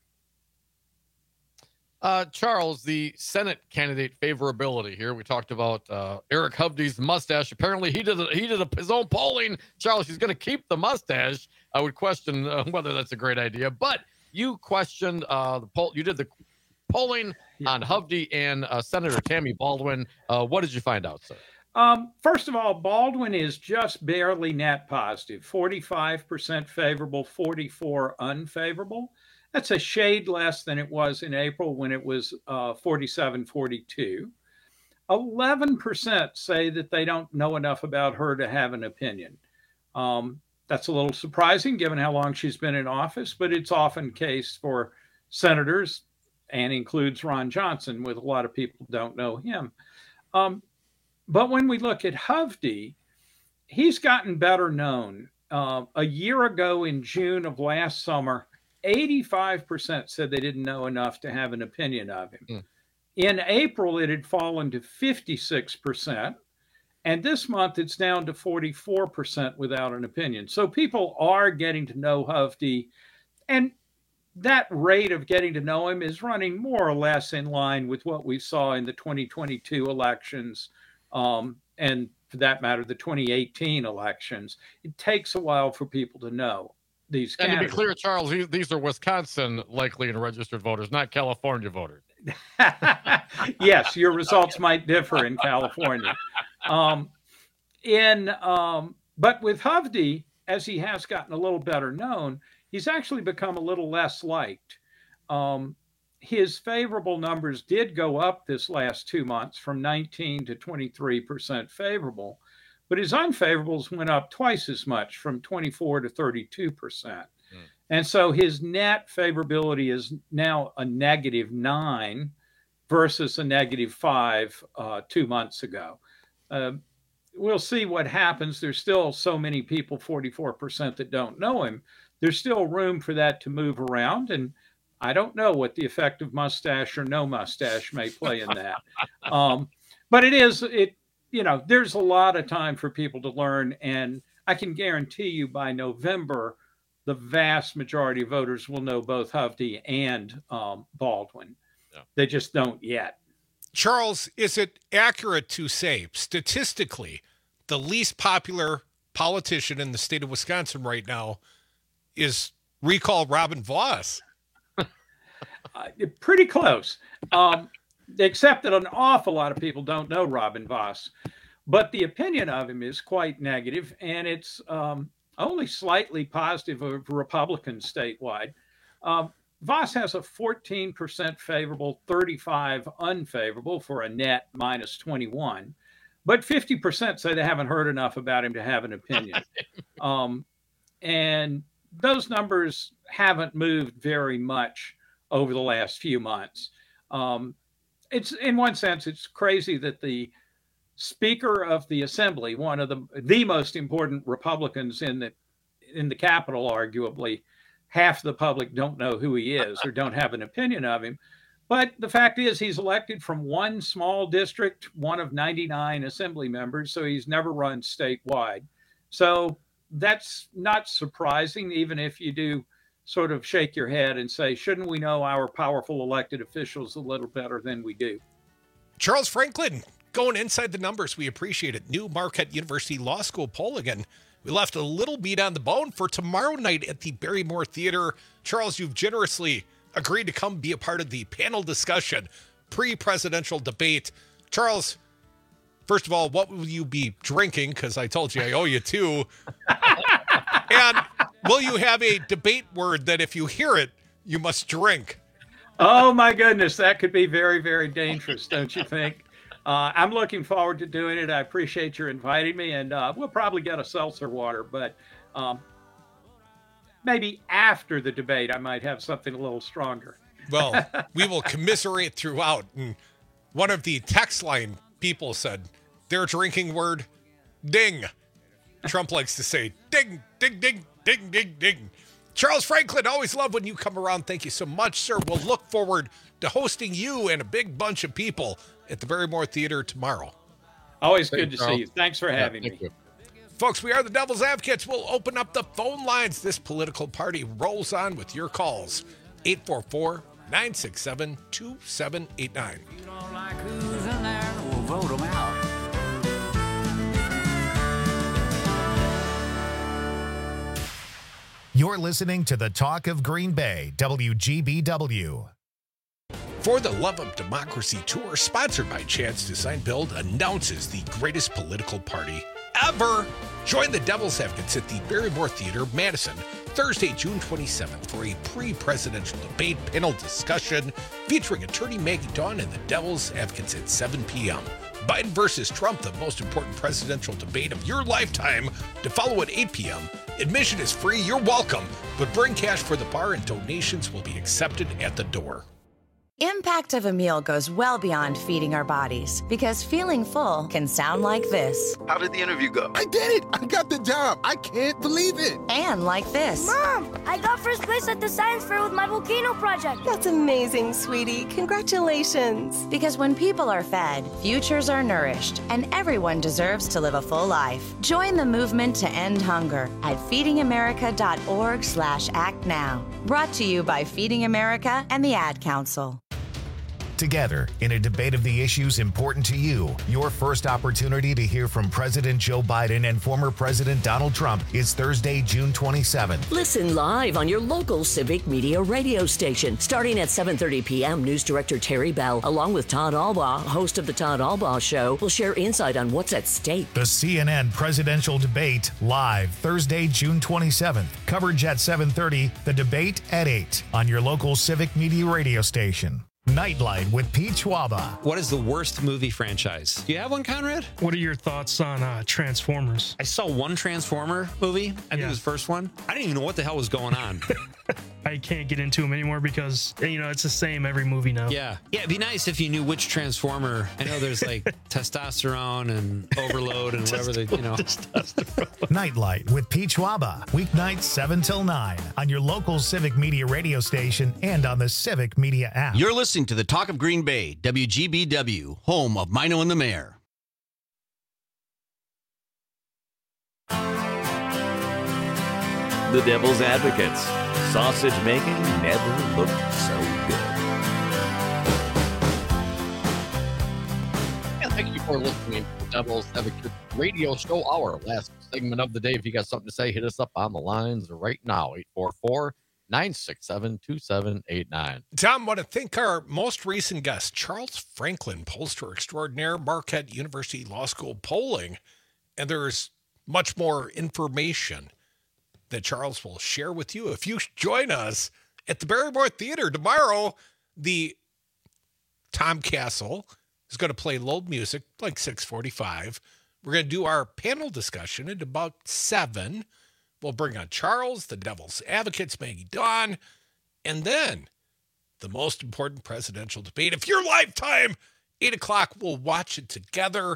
Uh, Charles, the Senate candidate favorability here. We talked about uh, Eric Hovde's mustache. Apparently, he did a, he did a, his own polling. Charles, he's going to keep the mustache. I would question uh, whether that's a great idea. But you questioned uh, the poll. You did the polling on Hovde and uh, Senator Tammy Baldwin. Uh, what did you find out, sir? Um, first of all, Baldwin is just barely net positive, forty-five percent favorable, forty-four unfavorable. That's a shade less than it was in April when it was uh, forty-seven forty-two. eleven percent say that they don't know enough about her to have an opinion. Um, that's a little surprising given how long she's been in office, but it's often the case for senators and includes Ron Johnson, with a lot of people don't know him. Um, but when we look at Hovde, he's gotten better known. Uh, a year ago in June of last summer, eighty-five percent said they didn't know enough to have an opinion of him. Mm. In April, it had fallen to fifty-six percent. And this month, it's down to forty-four percent without an opinion. So people are getting to know Hovde. And that rate of getting to know him is running more or less in line with what we saw in the twenty twenty-two elections. Um, and for that matter, the twenty eighteen elections. It takes a while for people to know these And candidates. to be clear, Charles, these, these are Wisconsin likely and registered voters, not California voters. Yes, your results might differ in California. Um, in um, but with Hovde, as he has gotten a little better known, he's actually become a little less liked. Um, his favorable numbers did go up this last two months from nineteen to twenty-three percent favorable, but his unfavorables went up twice as much, from twenty-four to thirty-two percent. Mm. And so his net favorability is now a negative nine versus a negative five uh, two months ago. Uh, we'll see what happens. There's still so many people, forty-four percent, that don't know him. There's still room for that to move around. And I don't know what the effect of mustache or no mustache may play in that. Um, but it is, it, you know, there's a lot of time for people to learn. And I can guarantee you by November, the vast majority of voters will know both Hovde and um, Baldwin. Yeah. They just don't yet. Charles, is it accurate to say, statistically, the least popular politician in the state of Wisconsin right now is recall Robin Vos? Uh, pretty close, um, except that an awful lot of people don't know Robin Vos. But the opinion of him is quite negative, and it's um, only slightly positive of Republicans statewide. Um, Vos has a fourteen percent favorable, thirty-five unfavorable for a net minus twenty-one. But fifty percent say they haven't heard enough about him to have an opinion. um, and those numbers haven't moved very much over the last few months. Um, it's, in one sense, it's crazy that the Speaker of the Assembly, one of the the most important Republicans in the in the Capitol, arguably, half the public don't know who he is or don't have an opinion of him. But the fact is, he's elected from one small district, one of ninety-nine assembly members, so he's never run statewide. So that's not surprising, even if you do sort of shake your head and say, shouldn't we know our powerful elected officials a little better than we do? Charles Franklin, going inside the numbers, we appreciate it. New Marquette University Law School poll again. We left a little meat on the bone for tomorrow night at the Barrymore Theater. Charles, you've generously agreed to come be a part of the panel discussion, pre-presidential debate. Charles, first of all, what will you be drinking? Because I told you I owe you two. And will you have a debate word that if you hear it, you must drink? Oh, my goodness. That could be very, very dangerous, don't you think? Uh, I'm looking forward to doing it. I appreciate your inviting me, and uh, we'll probably get a seltzer water, but um, maybe after the debate, I might have something a little stronger. Well, we will commiserate throughout. And one of the text line people said their drinking word, ding. Trump likes to say ding, ding, ding, ding, ding, ding. Charles Franklin, always love when you come around. Thank you so much, sir. We'll look forward to hosting you and a big bunch of people at the Barrymore Theater tomorrow. Always good to see you. Thanks for having me. Folks, we are the Devil's Advocates. We'll open up the phone lines. This political party rolls on with your calls. eight four four, nine six seven, two seven eight nine. If you don't like who's in there, we'll vote them out. You're listening to the Talk of Green Bay, W G B W. For the Love of Democracy Tour, sponsored by Chance Design Build, announces the greatest political party ever. Join the Devil's Advocates at the Barrymore Theater, Madison, Thursday, June twenty-seventh, for a pre-presidential debate panel discussion featuring attorney Maggie Dawn and the Devil's Advocates at seven p.m. Biden versus Trump, the most important presidential debate of your lifetime, to follow at eight p.m. Admission is free. You're welcome, but bring cash for the bar and donations will be accepted at the door. Impact of a meal goes well beyond feeding our bodies, because feeling full can sound like this. How did the interview go? I did it! I got the job! I can't believe it! And like this. Mom, I got first place at the science fair with my volcano project. That's amazing, sweetie. Congratulations. Because when people are fed, futures are nourished, and everyone deserves to live a full life. Join the movement to end hunger at feedingamerica.org slash act now. Brought to you by Feeding America and the Ad Council. Together, in a debate of the issues important to you, your first opportunity to hear from President Joe Biden and former President Donald Trump is Thursday, June twenty-seventh. Listen live on your local Civic Media radio station. Starting at seven thirty p.m., News Director Terry Bell, along with Todd Albaugh, host of The Todd Albaugh Show, will share insight on what's at stake. The C N N presidential debate, live Thursday, June twenty-seventh. Coverage at seven thirty, the debate at eight on your local Civic Media radio station. Nightlight with Pete Schwaba. What is the worst movie franchise? Do you have one, Conrad? What are your thoughts on uh, Transformers? I saw one Transformer movie. I think Yeah. it was the first one. I didn't even know what the hell was going on. I can't get into them anymore because, you know, it's the same every movie now. Yeah. Yeah, it'd be nice if you knew which Transformer. I know there's like testosterone and overload and whatever they, you know. Nightlight with Pete Schwaba. Weeknights seven till nine on your local Civic Media radio station and on the Civic Media app. You're listening to the Talk of Green Bay, W G B W, home of Mino and the Mayor. The Devil's Advocates. Sausage making never looked so good. And thank you for listening to the Devil's Advocates radio show, our last segment of the day. If you got something to say, hit us up on the lines right now, eight four four, nine six seven, two seven eight nine. Tom, want to thank our most recent guest, Charles Franklin, pollster extraordinaire, Marquette University Law School polling. And there's much more information that Charles will share with you if you join us at the Barrymore Theater tomorrow. The Tom Castle is going to play loud music like six forty-five. We're going to do our panel discussion at about seven. We'll bring on Charles, the Devil's Advocates, Maggie Dawn, and then the most important presidential debate of your lifetime. eight o'clock, we'll watch it together.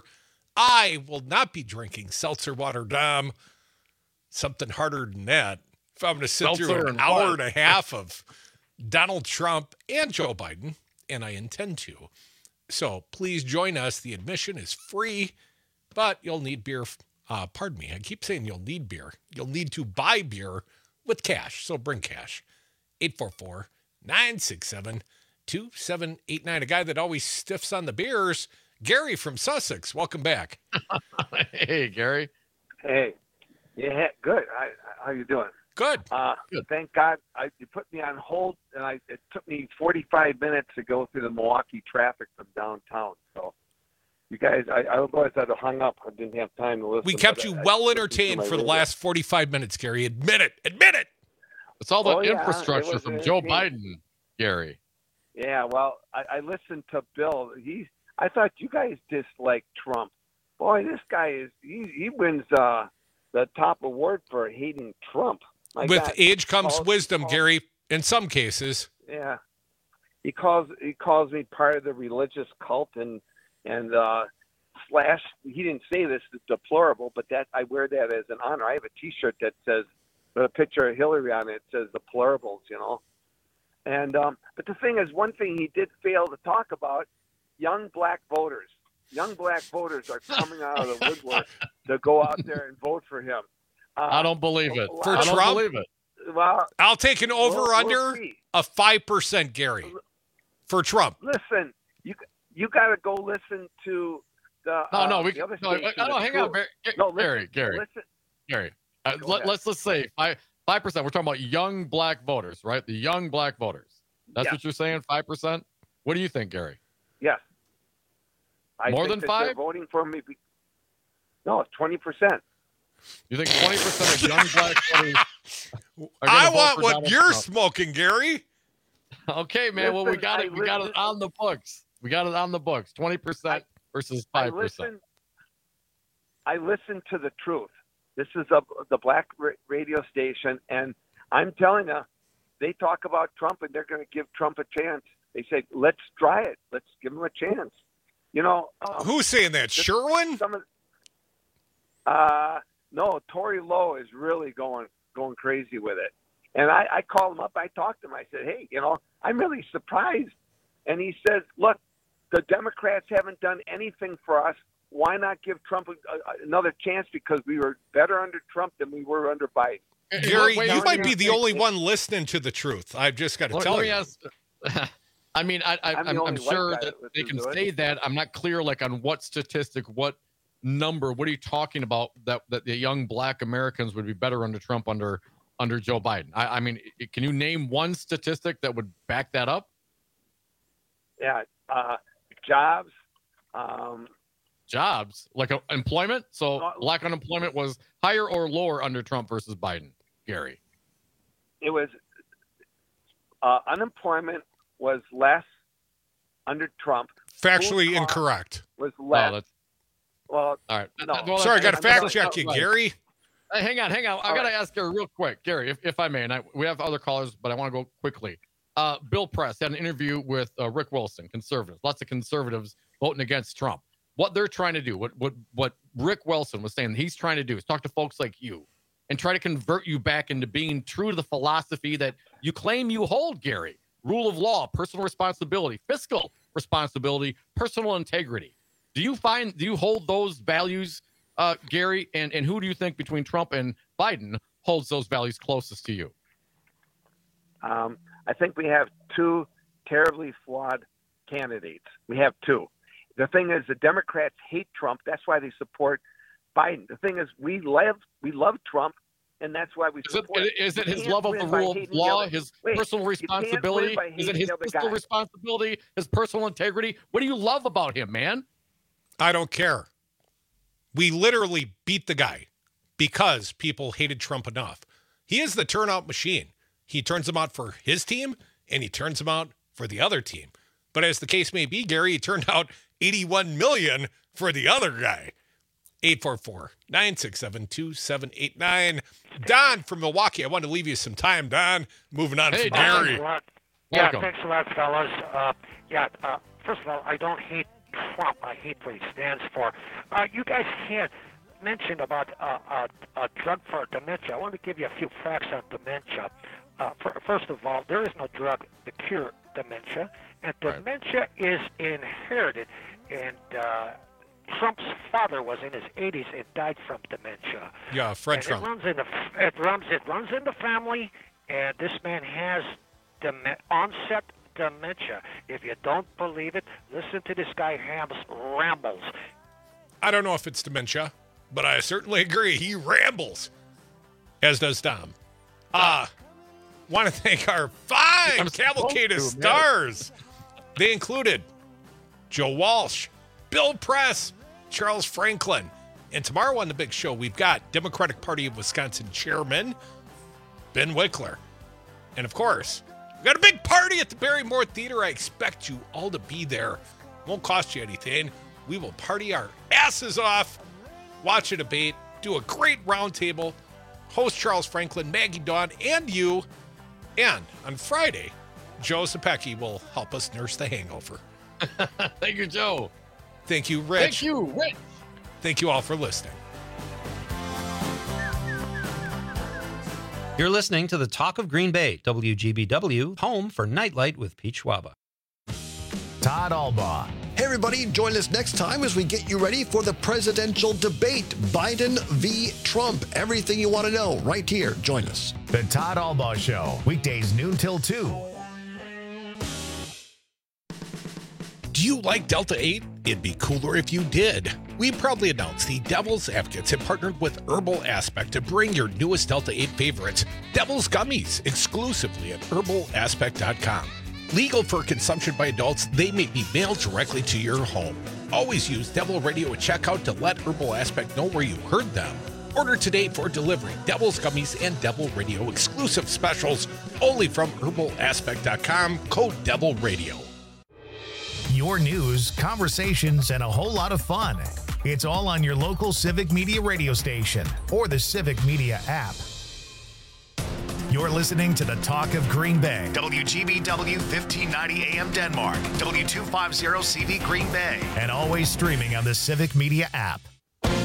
I will not be drinking seltzer water, Dom. Something harder than that. If I'm going to sit Seltzer through an and hour what? and a half of Donald Trump and Joe Biden, and I intend to. So please join us. The admission is free, but you'll need beer. Uh, pardon me. I keep saying you'll need beer. You'll need to buy beer with cash. So bring cash. eight four four, nine six seven, two seven eight nine. A guy that always stiffs on the beers, Gary from Sussex. Welcome back. Hey, Gary. Hey, yeah, good. I, how you doing? Good. Uh, good. Thank God I, you put me on hold, and I, it took me forty-five minutes to go through the Milwaukee traffic from downtown. So you guys, I, I otherwise I'd have hung up. I didn't have time to listen. We kept but you I- well I entertained listened to for my the radio. last forty-five minutes, Gary. Admit it. Admit it. It's all the Oh, yeah, it infrastructure was from Joe entertaining. Biden, Gary. Yeah, well, I, I listened to Bill. He's. I thought you guys disliked Trump. Boy, this guy is. He he wins uh, the top award for hating Trump. My With God. age comes Calls- wisdom, calls- Gary, in some cases. Yeah, he calls he calls me part of the religious cult and and uh, slash. He didn't say this is deplorable, but that I wear that as an honor. I have a T-shirt that says with a picture of Hillary on it. It says deplorables, you know. And um, but the thing is, one thing he did fail to talk about: young black voters. Young black voters are coming out of the woodwork to go out there and vote for him. Uh, I don't believe it. well, For I don't Trump? believe it. Well, I'll take an We'll- we'll over-under see. of five percent, Gary, for Trump. listen, you you got to go listen to the. No, uh, no, we the other no, station, no, no, the hang on, Truth. Gary. No, listen, Gary, Gary, listen. Gary. Uh, Go let, ahead. let's let's say five five percent. We're talking about young black voters, right? The young black voters. That's Yeah. what you're saying. Five percent. What do you think, Gary? Yes. I More think than that five? They're voting for me. Be- no, it's twenty percent. You think twenty percent of young black voters are I gonna vote want for what Donald you're Trump? smoking, Gary. Okay, man. well, we Listen, got I it. We got it listen- on the books. We got it on the books. twenty percent versus I five percent. listen. I listen to the truth. This is a, the black ra- radio station, and I'm telling you, they talk about Trump, and they're going to give Trump a chance. They say, "Let's try it. Let's give him a chance." You know, um, Who's saying that? just Sherwin? Some of, uh, no, Tory Lowe is really going going crazy with it. And I, I called him up. I talked to him. I said, "Hey, you know, I'm really surprised." And he says, "Look, the Democrats haven't done anything for us. Why not give Trump a, a, another chance? Because we were better under Trump than we were under Biden." Gary, Wait, you wait, might wait, be the wait, only wait. one listening to the truth. I've just got to Let, tell let me you. ask. I mean, I, I, I'm the I'm, I'm only white sure guy that that they listens can to say it. that. I'm not clear, like on what statistic, what number. What are you talking about? That that the young black Americans would be better under Trump under under Joe Biden. I, I mean, i- can you name one statistic that would back that up? Yeah, uh, jobs. Um, Jobs, like uh, employment. So Uh, black unemployment was higher or lower under Trump versus Biden. Gary. it was uh, unemployment was less under Trump. Factually Food cost incorrect. Was Oh, less. that's well, all right. no. Well, Sorry, I got to I'm- I'm- fact check you, right. Gary. Hey, hang on, hang on. I All got to right. ask you real quick, Gary, if, if I may. And I, we have other callers, but I want to go quickly. Uh, Bill Press had an interview with uh, Rick Wilson, conservatives. Lots of conservatives voting against Trump. What they're trying to do, what what what Rick Wilson was saying, he's trying to do is talk to folks like you and try to convert you back into being true to the philosophy that you claim you hold, Gary. Rule of law, personal responsibility, fiscal responsibility, personal integrity. Do you find, do you hold those values, uh, Gary? And, and who do you think between Trump and Biden holds those values closest to you? Um, I think we have two terribly flawed candidates. We have two. The thing is, the Democrats hate Trump. That's why they support Biden. The thing is, we love we love Trump, and that's why we Is it, support. him. is it You his can't love of win the by rule of hating the law, other- his Wait, personal you can't win responsibility? by Is it hating his the other fiscal guy. responsibility, his personal integrity? What do you love about him, man? I don't care. We literally beat the guy because people hated Trump enough. He is the turnout machine. He turns them out for his team, and he turns them out for the other team. But as the case may be, Gary, he turned out eighty-one million for the other guy. eight four four, nine six seven, two seven eight nine. Don from Milwaukee. I want to leave you some time, Don. Moving on Hey, from Don. Gary. Thanks a lot. Yeah, Welcome. thanks a lot, fellas. Uh, yeah, uh, first of all, I don't hate Trump. I hate what he stands for. Uh, you guys can't mention about uh, uh, a drug for dementia. I want to give you a few facts on dementia. Uh, for, first of all, there is no drug to cure dementia, and Right. dementia is inherited. And uh, Trump's father was in his eighties and died from dementia. Yeah, Fred and Trump. It runs in the it runs it runs in the family, and this man has dem- onset dementia. If you don't believe it, listen to this guy Ham's rambles. I don't know if it's dementia, but I certainly agree. He rambles, as does Dom. Ah, uh, want to thank our five I'm cavalcade of supposed to, man. stars. They included Joe Walsh, Bill Press, Charles Franklin. And tomorrow on the big show, we've got Democratic Party of Wisconsin Chairman Ben Wickler. And of course, we've got a big party at the Barrymore Theater. I expect you all to be there. Won't cost you anything. We will party our asses off, watch a debate, do a great roundtable, host Charles Franklin, Maggie Dawn, and you. And on Friday, Joe Sapecki will help us nurse the hangover. Thank you, Joe. Thank you, Rich. Thank you, Rich. Thank you all for listening. You're listening to the Talk of Green Bay, W G B W, home for Nightlight with Pete Schwaba. Todd Albaugh. Hey, everybody, join us next time as we get you ready for the presidential debate, Biden v. Trump. Everything you want to know right here. Join us. The Todd Albaugh Show, weekdays noon till two. Do you like Delta eight? It'd be cooler if you did. We proudly announce the Devil's Advocates have partnered with Herbal Aspect to bring your newest Delta eight favorites, Devil's Gummies, exclusively at herbal aspect dot com. Legal for consumption by adults, they may be mailed directly to your home. Always use Devil Radio at checkout to let Herbal Aspect know where you heard them. Order today for delivery. Devil's Gummies and Devil Radio exclusive specials only from herbal aspect dot com. Code Devil Radio. Your news, conversations, and a whole lot of fun. It's all on your local Civic Media radio station or the Civic Media app. You're listening to the Talk of Green Bay. W G B W fifteen ninety A M Denmark. W two fifty C V Green Bay. And always streaming on the Civic Media app.